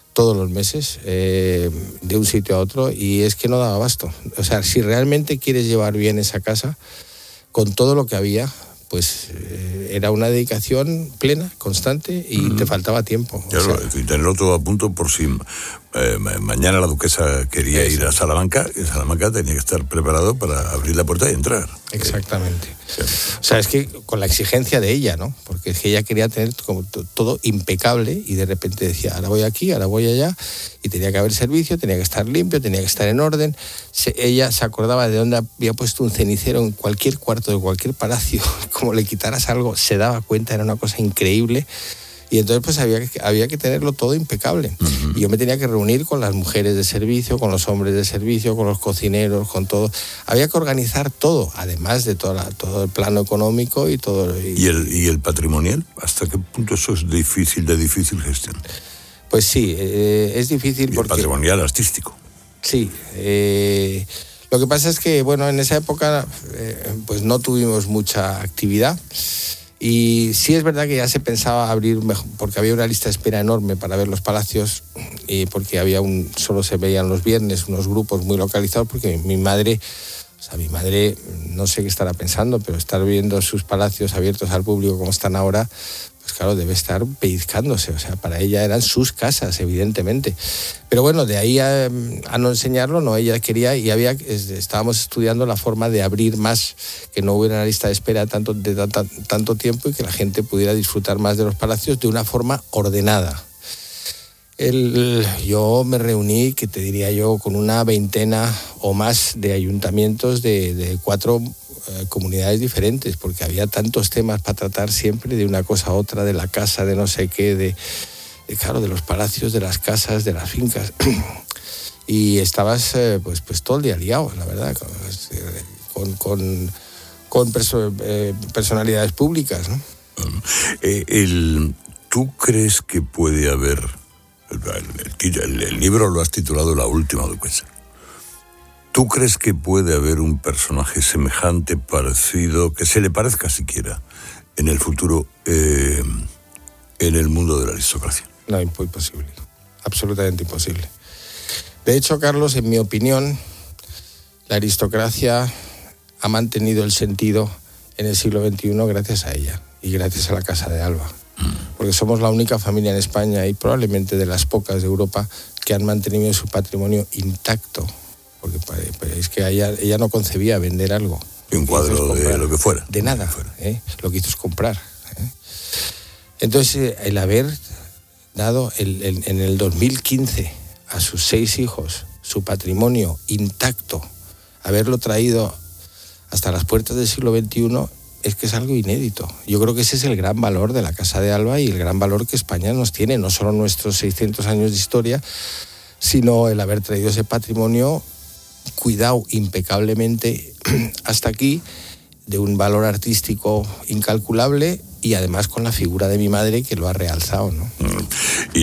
todos los meses, de un sitio a otro, y es que no daba abasto. O sea, si realmente quieres llevar bien esa casa, con todo lo que había, pues era una dedicación plena, constante, y te faltaba tiempo. Claro, o sea, y tenerlo todo a punto por si mañana la duquesa quería ir a Salamanca, y en Salamanca tenía que estar preparado para abrir la puerta y entrar. Exactamente. O sea, es que con la exigencia de ella, ¿no? Porque es que ella quería tener como todo impecable, y de repente decía, ahora voy aquí, ahora voy allá, y tenía que haber servicio, tenía que estar limpio, tenía que estar en orden. Ella se acordaba de dónde había puesto un cenicero en cualquier cuarto de cualquier palacio. Como le quitaras algo, se daba cuenta, era una cosa increíble. Y entonces pues había que tenerlo todo impecable. Uh-huh. Y yo me tenía que reunir con las mujeres de servicio, con los hombres de servicio, con los cocineros, con todo. Había que organizar todo, además de todo el plano económico y todo. ¿Y el patrimonial? ¿Hasta qué punto eso es de difícil gestión? Pues sí, es difícil porque... El patrimonial artístico. Sí. Lo que pasa es que, bueno, en esa época pues no tuvimos mucha actividad. Y sí es verdad que ya se pensaba abrir mejor, porque había una lista de espera enorme para ver los palacios, y porque solo se veían los viernes unos grupos muy localizados, porque mi madre, no sé qué estará pensando, pero estar viendo sus palacios abiertos al público como están ahora, pues claro, debe estar pellizcándose. O sea, para ella eran sus casas, evidentemente. Pero bueno, de ahí a no enseñarlo, no, ella quería, y estábamos estudiando la forma de abrir más, que no hubiera una lista de espera tanto tiempo, y que la gente pudiera disfrutar más de los palacios de una forma ordenada. Yo me reuní, que te diría yo, con una veintena o más de ayuntamientos de 4 comunidades diferentes, porque había tantos temas para tratar siempre, de una cosa a otra, de la casa, de no sé qué, claro, de los palacios, de las casas, de las fincas. Y estabas pues todo el día liado, la verdad, con personalidades públicas, ¿no? ¿Tú crees que puede haber... El libro lo has titulado La última duquesa. ¿Tú crees que puede haber un personaje semejante, parecido, que se le parezca siquiera en el futuro en el mundo de la aristocracia? No, imposible. Absolutamente imposible. De hecho, Carlos, en mi opinión, la aristocracia ha mantenido el sentido en el siglo XXI gracias a ella y gracias a la Casa de Alba. Porque somos la única familia en España, y probablemente de las pocas de Europa, que han mantenido su patrimonio intacto. Porque es que ella no concebía vender algo. Un cuadro de lo que fuera. De nada. Lo que hizo es comprar. Entonces, el haber dado en el 2015 a sus 6 hijos su patrimonio intacto, haberlo traído hasta las puertas del siglo XXI, es que es algo inédito. Yo creo que ese es el gran valor de la Casa de Alba, y el gran valor que España nos tiene, no solo nuestros 600 años de historia, sino el haber traído ese patrimonio cuidado impecablemente hasta aquí, de un valor artístico incalculable, y además con la figura de mi madre, que lo ha realzado, ¿no? Y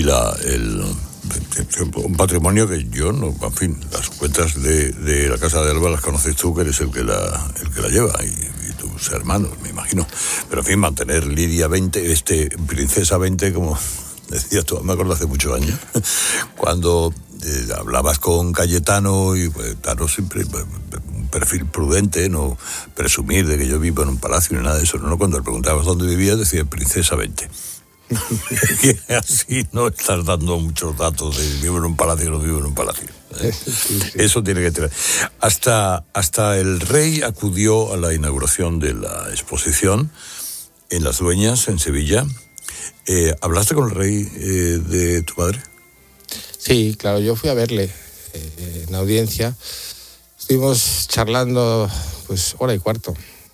un patrimonio que yo no, en fin, las cuentas de la Casa de Alba las conoces tú, que eres el que la lleva, y tus hermanos, me imagino. Pero en fin, mantener Lidia 20, Princesa 20, como decías tú, me acuerdo hace muchos años, cuando hablabas con Cayetano, y pues Tano siempre un perfil prudente, no presumir de que yo vivo en un palacio ni nada de eso, no, cuando le preguntabas dónde vivía, decía Princesa 20. Y así no estás dando muchos datos de vivo en un palacio o no vivo en un palacio. Sí. Eso tiene que tener. Hasta el rey acudió a la inauguración de la exposición en Las Dueñas, en Sevilla. ¿Hablaste con el rey de tu madre? Sí, claro, yo fui a verle en audiencia. Estuvimos charlando pues 1 hora y cuarto.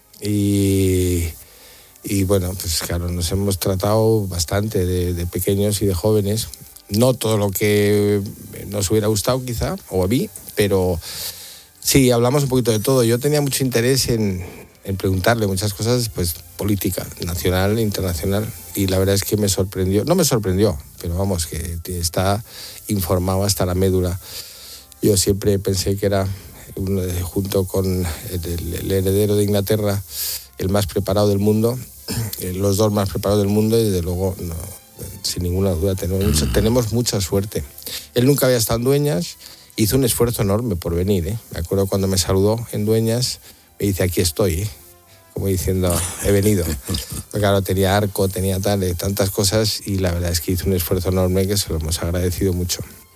Y bueno, pues claro, nos hemos tratado bastante de pequeños y de jóvenes. No todo lo que nos hubiera gustado quizá, o a mí, pero sí, hablamos un poquito de todo. Yo tenía mucho interés en preguntarle muchas cosas, pues política, nacional e internacional, y la verdad es que me sorprendió, no me sorprendió, pero vamos, que está informado hasta la médula. Yo siempre pensé que era, junto con el heredero de Inglaterra, el más preparado del mundo, los 2 más preparados del mundo, y desde luego sin ninguna duda. Tenemos mucha suerte. Él nunca había estado en Dueñas, hizo un esfuerzo enorme por venir, ¿eh? Me acuerdo cuando me saludó en Dueñas, me dice, aquí estoy, ¿eh? Como diciendo, he venido. Porque claro, tenía arco, tenía tantas cosas, y la verdad es que hizo un esfuerzo enorme que se lo hemos agradecido mucho.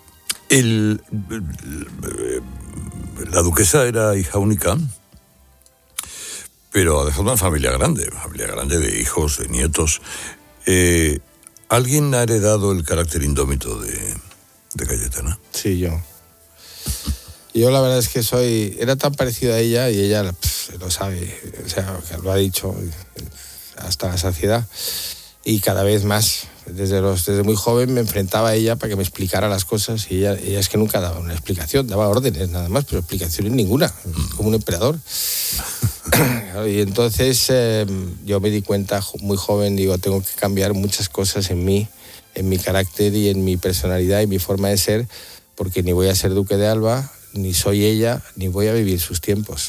La duquesa era hija única, pero ha dejado una familia grande de hijos, de nietos. ¿Alguien ha heredado el carácter indómito de Cayetana? Sí, yo. Yo la verdad es que era tan parecido a ella, y ella lo sabe, o sea, lo ha dicho hasta la saciedad, y cada vez más. Desde muy joven me enfrentaba a ella para que me explicara las cosas, y ella es que nunca daba una explicación, daba órdenes nada más, pero explicaciones ninguna, como un emperador. Y entonces yo me di cuenta muy joven, digo, tengo que cambiar muchas cosas en mí, en mi carácter y en mi personalidad y mi forma de ser, porque ni voy a ser duque de Alba, ni soy ella, ni voy a vivir sus tiempos.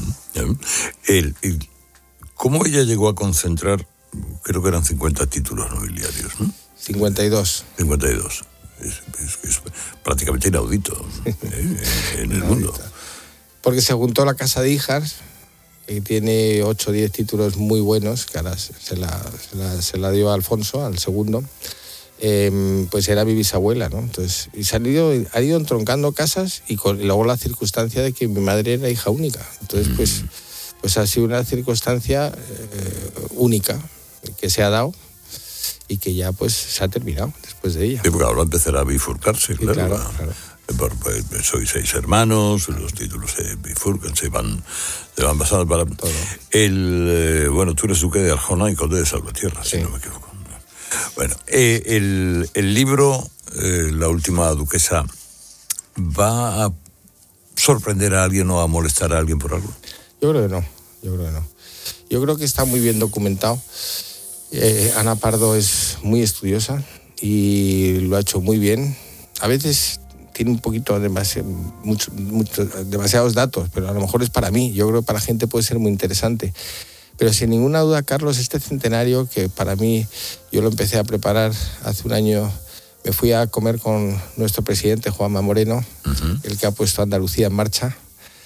¿Cómo ella llegó a concentrar, creo que eran 50 títulos nobiliarios, ¿no? 52. 52. Es prácticamente inaudito en el mundo. Porque se juntó la Casa de Hijas, que tiene 8 o 10 títulos muy buenos, que ahora se la dio a Alfonso, al segundo. Pues era mi bisabuela, ¿no? Entonces, y ha ido entroncando casas, y luego la circunstancia de que mi madre era hija única. Entonces, pues ha sido una circunstancia única que se ha dado y que ya pues se ha terminado después de ella. Sí, porque ahora empezará a bifurcarse, sí, claro. Sois 6 hermanos, los títulos se bifurcan, se van pasando para... Bueno, tú eres duque de Arjona y conde de Salvatierra, sí, si no me equivoco. Bueno, el libro, La última duquesa, ¿va a sorprender a alguien o a molestar a alguien por algo? Yo creo que no. Yo creo que está muy bien documentado. Ana Pardo es muy estudiosa y lo ha hecho muy bien. A veces tiene un poquito demasiados datos, pero a lo mejor es para mí. Yo creo que para la gente puede ser muy interesante. Pero sin ninguna duda, Carlos, este centenario, que para mí, yo lo empecé a preparar hace un año, me fui a comer con nuestro presidente, Juanma Moreno, el que ha puesto Andalucía en marcha,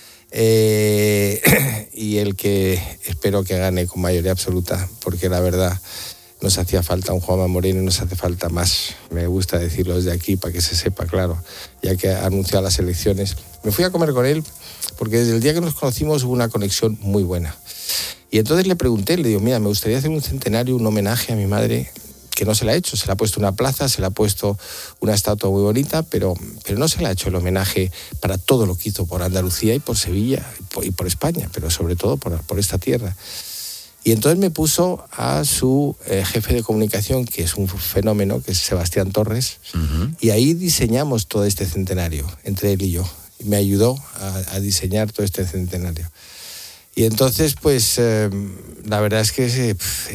y el que espero que gane con mayoría absoluta, porque la verdad nos hacía falta un Juanma Moreno y nos hace falta más. Me gusta decirlo desde aquí para que se sepa, claro, ya que ha anunciado las elecciones. Me fui a comer con él porque desde el día que nos conocimos hubo una conexión muy buena. Y entonces le pregunté, le digo, mira, me gustaría hacer un centenario, un homenaje a mi madre, que no se la ha hecho. Se le ha puesto una plaza, se le ha puesto una estatua muy bonita, pero no se le ha hecho el homenaje para todo lo que hizo por Andalucía y por Sevilla y por España, pero sobre todo por esta tierra. Y entonces me puso a su jefe de comunicación, que es un fenómeno, que es Sebastián Torres, y ahí diseñamos todo este centenario, entre él y yo. Y me ayudó a diseñar todo este centenario. Y entonces, pues, la verdad es que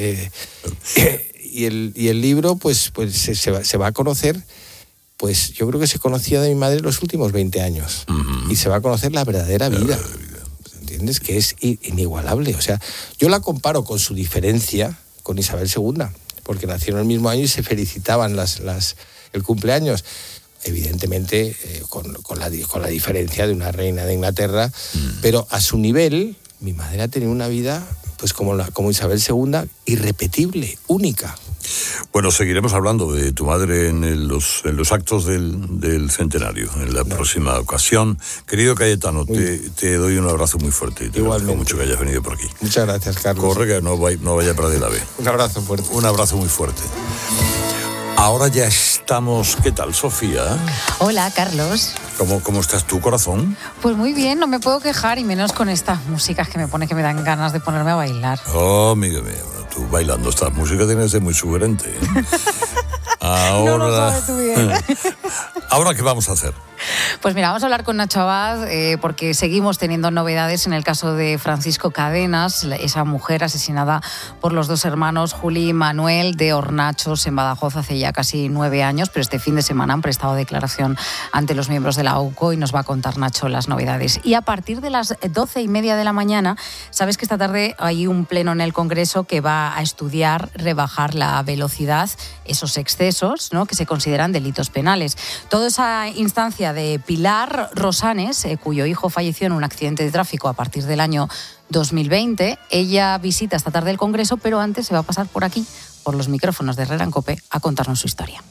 y el libro, pues se va a conocer, pues yo creo que se conocía de mi madre los últimos 20 años. Y se va a conocer la verdadera vida. ¿Entiendes? Que es inigualable. O sea, yo la comparo con su diferencia con Isabel II, porque nacieron el mismo año y se felicitaban el cumpleaños. Evidentemente, con la diferencia de una reina de Inglaterra, pero a su nivel... Mi madre ha tenido una vida, pues como Isabel II, irrepetible, única. Bueno, seguiremos hablando de tu madre en los actos del centenario, en la próxima ocasión. Querido Cayetano, te doy un abrazo muy fuerte. Te agradezco mucho que hayas venido por aquí. Muchas gracias, Carlos. Corre, que no vaya para el AVE. Un abrazo fuerte. Un abrazo muy fuerte. Ahora ya estamos... ¿Qué tal, Sofía? Hola, Carlos. ¿Cómo estás tú, corazón? Pues muy bien, no me puedo quejar, y menos con estas músicas que me dan ganas de ponerme a bailar. Oh, amiga mía, tú bailando estas músicas tienes que ser muy sugerente, ¿eh? Ahora... No lo sabes tú bien. ¿Ahora qué vamos a hacer? Pues mira, vamos a hablar con Nacho Abad porque seguimos teniendo novedades en el caso de Francisco Cadenas, esa mujer asesinada por los dos hermanos Juli y Manuel de Hornachos en Badajoz hace ya casi 9 años, pero este fin de semana han prestado declaración ante los miembros de la AUCO y nos va a contar Nacho las novedades. Y a partir de las 12:30 de la mañana, sabes que esta tarde hay un pleno en el Congreso que va a estudiar rebajar la velocidad, esos excesos, ¿no?, que se consideran delitos penales. Toda esa instancia de Pilar Rosanes, cuyo hijo falleció en un accidente de tráfico a partir del año 2020, ella visita esta tarde el Congreso, pero antes se va a pasar por aquí, por los micrófonos de Herrera en COPE, a contarnos su historia.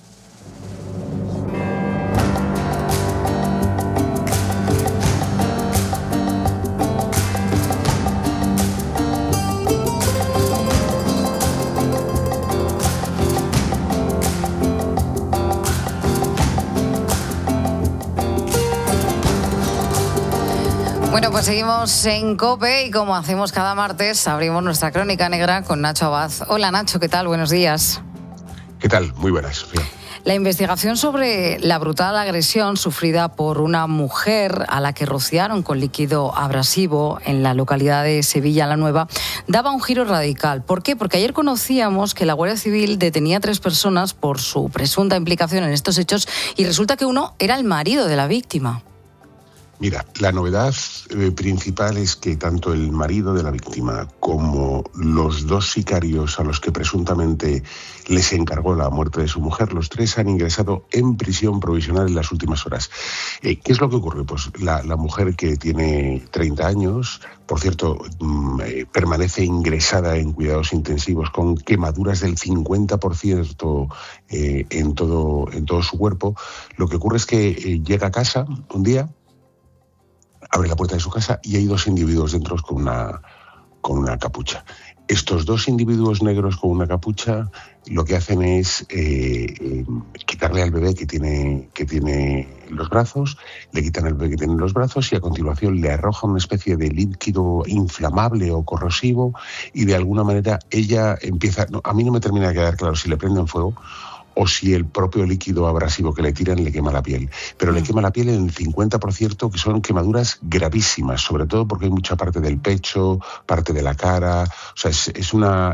Bueno, pues seguimos en COPE y como hacemos cada martes, abrimos nuestra crónica negra con Nacho Abad. Hola Nacho, ¿qué tal? Buenos días. ¿Qué tal? Muy buenas, Sofía. La investigación sobre la brutal agresión sufrida por una mujer a la que rociaron con líquido abrasivo en la localidad de Sevilla la Nueva daba un giro radical. ¿Por qué? Porque ayer conocíamos que la Guardia Civil detenía a 3 personas por su presunta implicación en estos hechos y resulta que uno era el marido de la víctima. Mira, la novedad principal es que tanto el marido de la víctima como los 2 sicarios a los que presuntamente les encargó la muerte de su mujer, los 3 han ingresado en prisión provisional en las últimas horas. ¿Qué es lo que ocurre? Pues la mujer, que tiene 30 años, por cierto, permanece ingresada en cuidados intensivos con quemaduras del 50% en todo su cuerpo. Lo que ocurre es que llega a casa un día, abre la puerta de su casa y hay 2 individuos dentro con una capucha. Estos 2 individuos negros con una capucha lo que hacen es quitarle al bebé que tiene los brazos, le quitan al bebé que tiene los brazos y a continuación le arrojan una especie de líquido inflamable o corrosivo y de alguna manera ella empieza... a mí no me termina de quedar claro si le prenden fuego o si el propio líquido abrasivo que le tiran le quema la piel. Pero le quema la piel en el 50%, que son quemaduras gravísimas, sobre todo porque hay mucha parte del pecho, parte de la cara. O sea, es una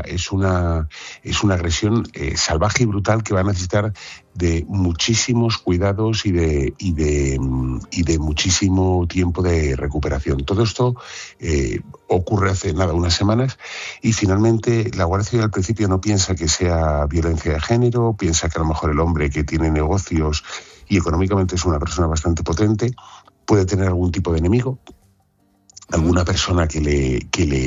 agresión salvaje y brutal que va a necesitar de muchísimos cuidados y de muchísimo tiempo de recuperación. Todo esto ocurre hace unas semanas y finalmente la Guardia Civil al principio no piensa que sea violencia de género, piensa que a lo mejor el hombre, que tiene negocios y económicamente es una persona bastante potente, puede tener algún tipo de enemigo, alguna persona que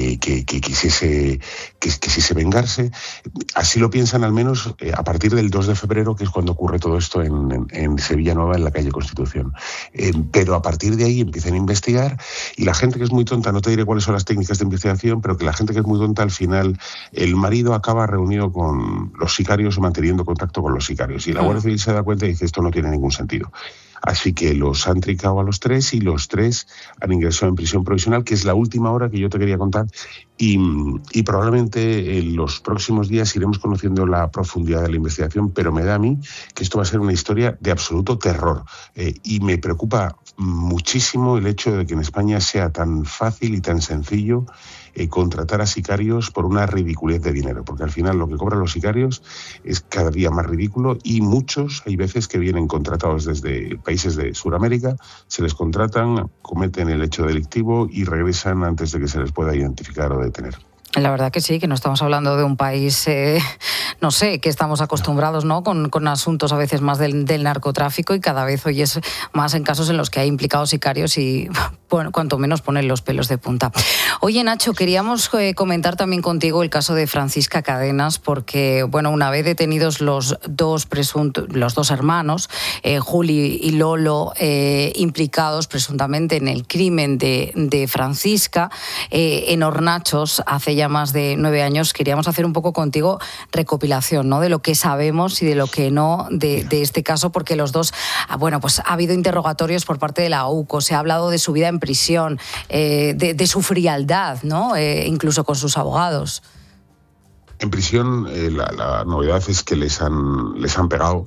quisiese vengarse. Así lo piensan al menos a partir del 2 de febrero, que es cuando ocurre todo esto en Sevilla Nueva, en la calle Constitución. Pero a partir de ahí empiezan a investigar y la gente que es muy tonta, no te diré cuáles son las técnicas de investigación, pero que la gente que es muy tonta, al final el marido acaba reunido con los sicarios o manteniendo contacto con los sicarios. Y la Guardia Civil se da cuenta y dice, esto no tiene ningún sentido. Así que los han tricado a los 3 y los 3 han ingresado en prisión provisional, que es la última hora que yo te quería contar. Y probablemente en los próximos días iremos conociendo la profundidad de la investigación, pero me da a mí que esto va a ser una historia de absoluto terror. Y me preocupa muchísimo el hecho de que en España sea tan fácil y tan sencillo contratar a sicarios por una ridiculez de dinero, porque al final lo que cobran los sicarios es cada día más ridículo y muchos, hay veces que vienen contratados desde países de Sudamérica, se les contratan, cometen el hecho delictivo y regresan antes de que se les pueda identificar o detener. La verdad que sí, que no estamos hablando de un país, no sé, que estamos acostumbrados, ¿no?, con asuntos a veces más del narcotráfico y cada vez hoy es más en casos en los que hay implicados sicarios y bueno, cuanto menos ponen los pelos de punta. Oye, Nacho, queríamos comentar también contigo el caso de Francisca Cadenas porque, bueno, una vez detenidos los dos hermanos, Juli y Lolo, implicados presuntamente en el crimen de Francisca, en Hornachos, hace ya más de 9 años, queríamos hacer un poco contigo recopilación, ¿no?, de lo que sabemos y de lo que no de este caso, porque los dos, bueno, pues ha habido interrogatorios por parte de la AUCO, se ha hablado de su vida en prisión, de su frialdad, ¿no?, incluso con sus abogados. En prisión la novedad es que les han pegado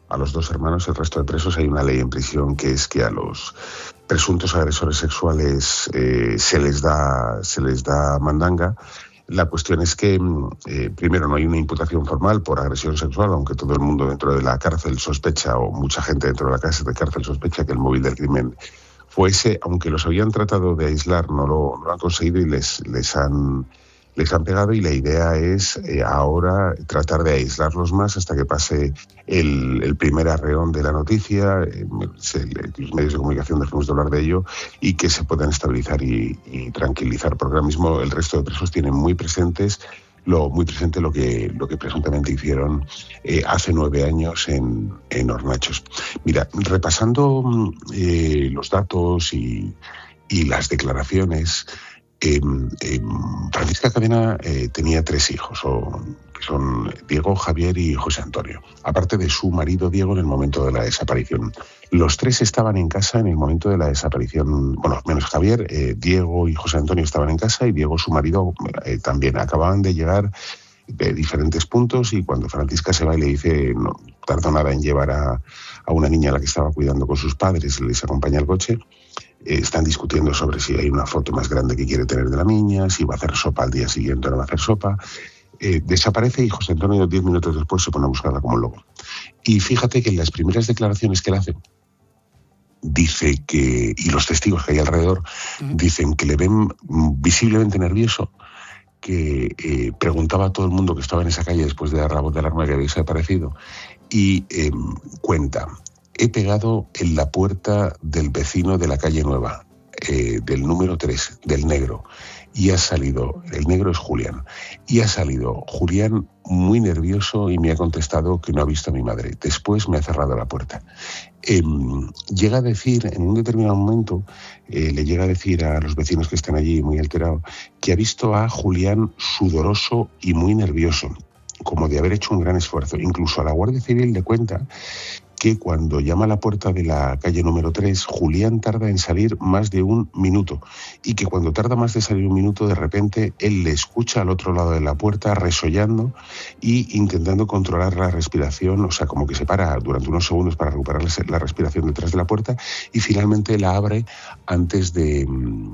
a los 2 hermanos, el resto de presos. Hay una ley en prisión que es que a los presuntos agresores sexuales se les da mandanga. La cuestión es que, primero, no hay una imputación formal por agresión sexual, aunque todo el mundo dentro de la cárcel sospecha, o mucha gente dentro de la cárcel sospecha que el móvil del crimen fue ese, aunque los habían tratado de aislar, no lo han conseguido y les han pegado, y la idea es ahora tratar de aislarlos más hasta que pase el primer arreón de la noticia, los medios de comunicación dejemos de hablar de ello, y que se puedan estabilizar y tranquilizar, porque ahora mismo el resto de presos tienen muy presente lo que presuntamente hicieron hace 9 años en Hornachos. Mira, repasando los datos y las declaraciones, Francisca Cadena tenía 3 hijos, que son Diego, Javier y José Antonio, aparte de su marido Diego en el momento de la desaparición. Los 3 estaban en casa en el momento de la desaparición, bueno, menos Javier, Diego y José Antonio estaban en casa, y Diego, su marido, también. Acababan de llegar de diferentes puntos, y cuando Francisca se va y le dice, no tardó nada en llevar a una niña a la que estaba cuidando con sus padres, les acompaña al coche. Están discutiendo sobre si hay una foto más grande que quiere tener de la niña, si va a hacer sopa al día siguiente o no va a hacer sopa. Desaparece, y José Antonio 10 minutos después se pone a buscarla como loco. Y fíjate que en las primeras declaraciones que él hace, dice que, y los testigos que hay alrededor, dicen que le ven visiblemente nervioso, que preguntaba a todo el mundo que estaba en esa calle después de dar la voz de alarma que había desaparecido, y cuenta: he pegado en la puerta del vecino de la calle Nueva, del número 3, del negro, y ha salido, el negro es Julián, y ha salido Julián muy nervioso y me ha contestado que no ha visto a mi madre. Después me ha cerrado la puerta. Llega a decir, en un determinado momento, le llega a decir a los vecinos que están allí muy alterados, que ha visto a Julián sudoroso y muy nervioso, como de haber hecho un gran esfuerzo. Incluso a la Guardia Civil le cuenta que cuando llama a la puerta de la calle número 3, Julián tarda en salir más de 1 minuto, y que cuando tarda más de salir 1 minuto, de repente él le escucha al otro lado de la puerta resollando y intentando controlar la respiración, o sea, como que se para durante unos segundos para recuperar la respiración detrás de la puerta, y finalmente la abre antes de...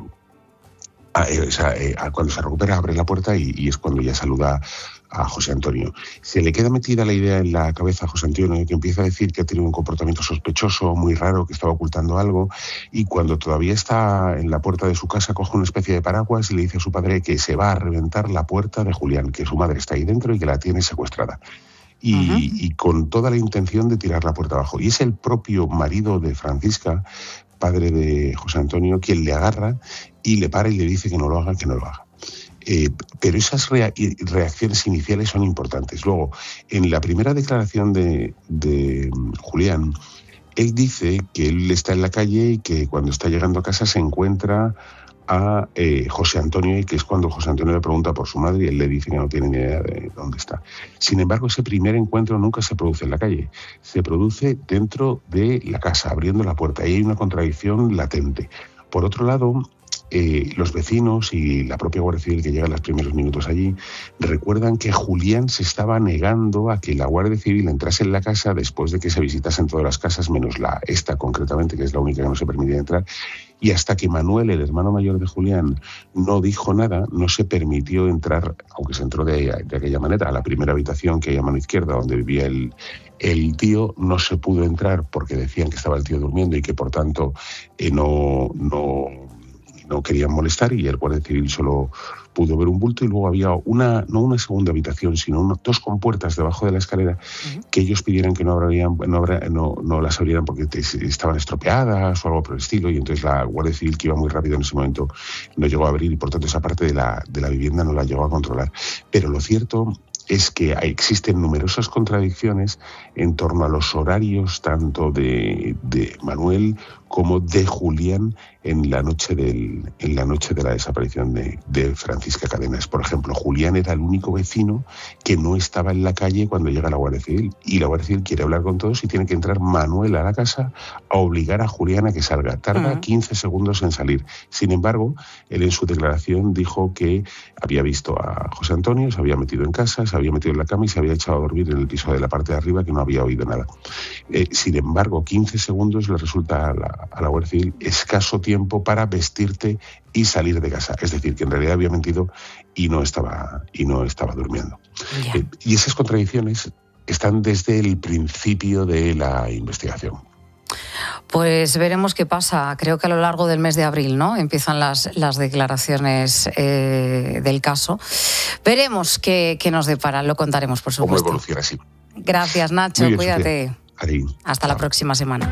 cuando se recupera, abre la puerta y es cuando ya saluda a José Antonio. Se le queda metida la idea en la cabeza a José Antonio, que empieza a decir que ha tenido un comportamiento sospechoso, muy raro, que estaba ocultando algo, y cuando todavía está en la puerta de su casa coge una especie de paraguas y le dice a su padre que se va a reventar la puerta de Julián, que su madre está ahí dentro y que la tiene secuestrada. Y con toda la intención de tirar la puerta abajo. Y es el propio marido de Francisca, padre de José Antonio, quien le agarra y le para y le dice que no lo haga, que no lo haga. Pero esas reacciones iniciales son importantes. Luego, en la primera declaración de Julián, él dice que él está en la calle y que cuando está llegando a casa se encuentra a José Antonio, y que es cuando José Antonio le pregunta por su madre y él le dice que no tiene ni idea de dónde está. Sin embargo, ese primer encuentro nunca se produce en la calle, se produce dentro de la casa, abriendo la puerta, y hay una contradicción latente. Por otro lado, los vecinos y la propia Guardia Civil, que llega en los primeros minutos allí, recuerdan que Julián se estaba negando a que la Guardia Civil entrase en la casa después de que se visitasen todas las casas, menos esta concretamente, que es la única que no se permitía entrar, y hasta que Manuel, el hermano mayor de Julián, no dijo nada, no se permitió entrar, aunque se entró de aquella manera, a la primera habitación que hay a mano izquierda, donde vivía el tío. No se pudo entrar porque decían que estaba el tío durmiendo y que por tanto no querían molestar, y el Guardia Civil solo pudo ver un bulto, y luego había no una segunda habitación, sino 2 compuertas debajo de la escalera que ellos pidieron que no las abrieran porque estaban estropeadas o algo por el estilo, y entonces la Guardia Civil, que iba muy rápido en ese momento, no llegó a abrir, y por tanto esa parte de la vivienda no la llegó a controlar. Pero lo cierto es que existen numerosas contradicciones en torno a los horarios tanto de Manuel como de Julián en la noche de la desaparición de Francisca Cadenas. Por ejemplo, Julián era el único vecino que no estaba en la calle cuando llega la Guardia Civil, y la Guardia Civil quiere hablar con todos y tiene que entrar Manuel a la casa a obligar a Julián a que salga. Tarda 15 segundos en salir. Sin embargo, él en su declaración dijo que había visto a José Antonio, se había metido en casa, se había metido en la cama y se había echado a dormir en el piso de la parte de arriba, que no había oído nada. Sin embargo, 15 segundos le resulta a la Guardia Civil escaso tiempo para vestirte y salir de casa. Es decir, que en realidad había mentido y no estaba durmiendo. Y esas contradicciones están desde el principio de la investigación. Pues veremos qué pasa. Creo que a lo largo del mes de abril, ¿no?, empiezan las declaraciones del caso. Veremos qué nos depara. Lo contaremos, por supuesto. ¿Cómo evoluciona así? Gracias, Nacho. Bien, cuídate. Hasta la próxima semana.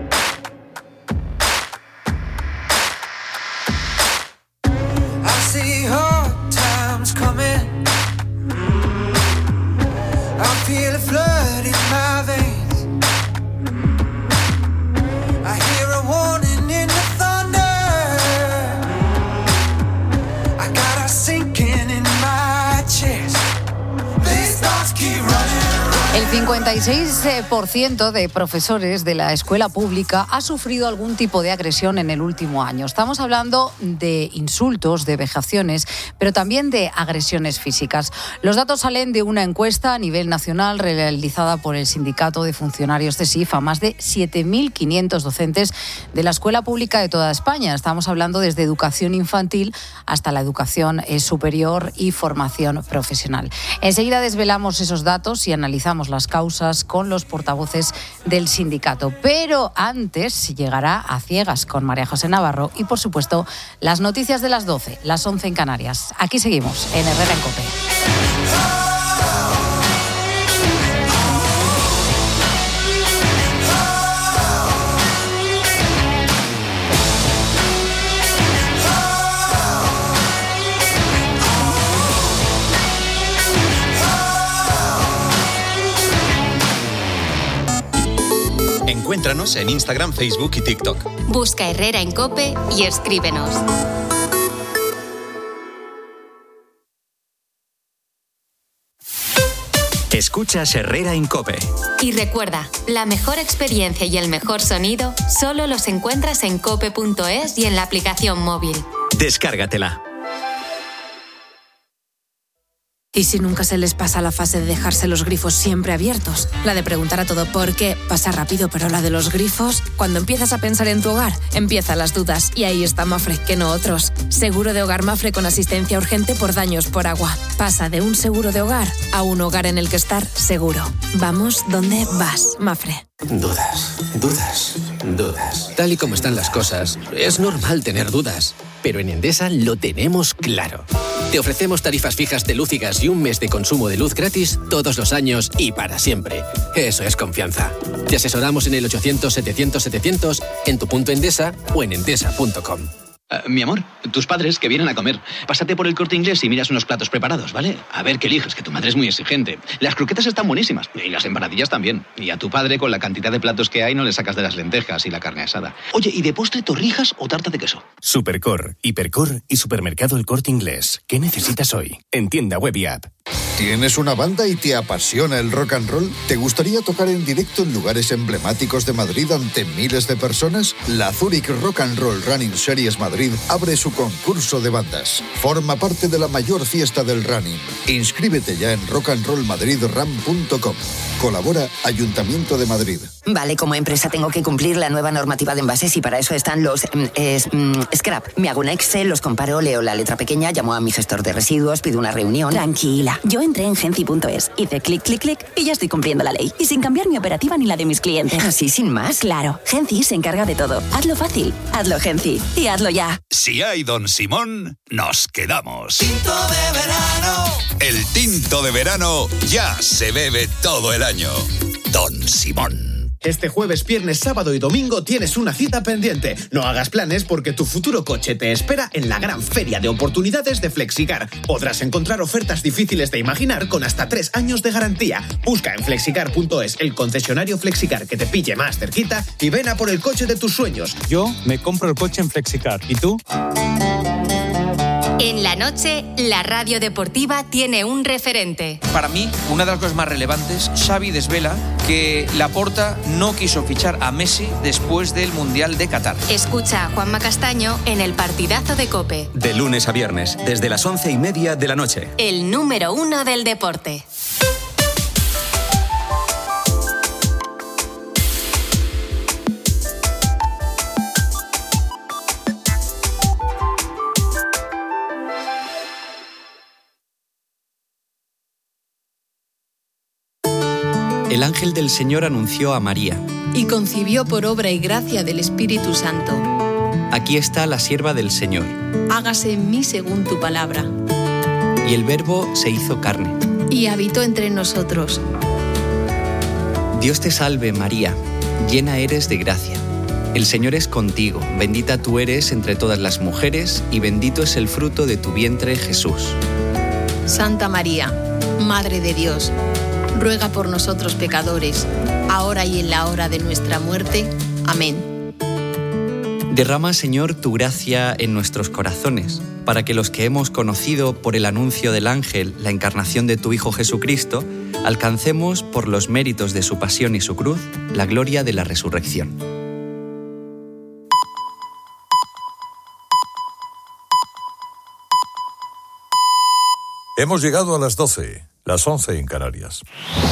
El 56% de profesores de la escuela pública ha sufrido algún tipo de agresión en el último año. Estamos hablando de insultos, de vejaciones, pero también de agresiones físicas. Los datos salen de una encuesta a nivel nacional realizada por el Sindicato de Funcionarios de SIF a más de 7.500 docentes de la escuela pública de toda España. Estamos hablando desde educación infantil hasta la educación superior y formación profesional. Enseguida desvelamos esos datos y analizamos las causas con los portavoces del sindicato. Pero antes llegará A Ciegas con María José Navarro y, por supuesto, las noticias de las 12, las 11 en Canarias. Aquí seguimos, en Herrera en COPE. Encuéntranos en Instagram, Facebook y TikTok. Busca Herrera en COPE y escríbenos. Escuchas Herrera en COPE. Y recuerda, la mejor experiencia y el mejor sonido solo los encuentras en cope.es y en la aplicación móvil. Descárgatela. ¿Y si nunca se les pasa la fase de dejarse los grifos siempre abiertos? La de preguntar a todo por qué pasa rápido, pero la de los grifos, cuando empiezas a pensar en tu hogar, empiezan las dudas. Y ahí está Mapfre, que no otros. Seguro de hogar Mapfre con asistencia urgente por daños por agua. Pasa de un seguro de hogar a un hogar en el que estar seguro. Vamos donde vas, Mapfre. Dudas. Tal y como están las cosas, es normal tener dudas. Pero en Endesa lo tenemos claro. Te ofrecemos tarifas fijas de luz y gas y un mes de consumo de luz gratis todos los años y para siempre. Eso es confianza. Te asesoramos en el 800-700-700, en tu punto Endesa o en endesa.com. Mi amor, tus padres que vienen a comer. Pásate por el Corte Inglés y miras unos platos preparados, ¿vale? A ver qué eliges, que tu madre es muy exigente. Las croquetas están buenísimas y las empanadillas también. Y a tu padre, con la cantidad de platos que hay, no le sacas de las lentejas y la carne asada. Oye, ¿y de postre torrijas o tarta de queso? Supercor, Hipercor y Supermercado El Corte Inglés. ¿Qué necesitas hoy? En tienda web y app. ¿Tienes una banda y te apasiona el rock and roll? ¿Te gustaría tocar en directo en lugares emblemáticos de Madrid ante miles de personas? La Zurich Rock and Roll Running Series Madrid abre su concurso de bandas. Forma parte de la mayor fiesta del running. Inscríbete ya en rockandrollmadridram.com. Colabora Ayuntamiento de Madrid. Vale, como empresa tengo que cumplir la nueva normativa de envases y para eso están los scrap. Me hago un Excel, los comparo, leo la letra pequeña, llamo a mi gestor de residuos, pido una reunión. Tranquila, yo entré en Genci.es, hice clic, clic, clic y ya estoy cumpliendo la ley. Y sin cambiar mi operativa ni la de mis clientes. ¿Así sin más? Claro, Genci se encarga de todo. Hazlo fácil, hazlo Genci y hazlo ya. Si hay Don Simón, nos quedamos. Tinto de verano. El tinto de verano ya se bebe todo el año. Don Simón. Este jueves, viernes, sábado y domingo tienes una cita pendiente. No hagas planes porque tu futuro coche te espera en la gran feria de oportunidades de Flexicar. Podrás encontrar ofertas difíciles de imaginar con hasta 3 años de garantía. Busca en flexicar.es el concesionario Flexicar que te pille más cerquita y ven a por el coche de tus sueños. Yo me compro el coche en Flexicar. ¿Y tú? En la noche, la radio deportiva tiene un referente. Para mí, una de las cosas más relevantes, Xavi desvela que Laporta no quiso fichar a Messi después del Mundial de Qatar. Escucha a Juanma Castaño en el partidazo de COPE. De lunes a viernes, desde las 11:30 de la noche. El número 1 del deporte. El ángel del Señor anunció a María. Y concibió por obra y gracia del Espíritu Santo. Aquí está la sierva del Señor. Hágase en mí según tu palabra. Y el Verbo se hizo carne. Y habitó entre nosotros. Dios te salve, María, llena eres de gracia. El Señor es contigo, bendita tú eres entre todas las mujeres, y bendito es el fruto de tu vientre, Jesús. Santa María, Madre de Dios, ruega por nosotros pecadores, ahora y en la hora de nuestra muerte. Amén. Derrama, Señor, tu gracia en nuestros corazones, para que los que hemos conocido por el anuncio del ángel la encarnación de tu Hijo Jesucristo, alcancemos, por los méritos de su pasión y su cruz, la gloria de la resurrección. Hemos llegado a las 12, las 11 en Canarias.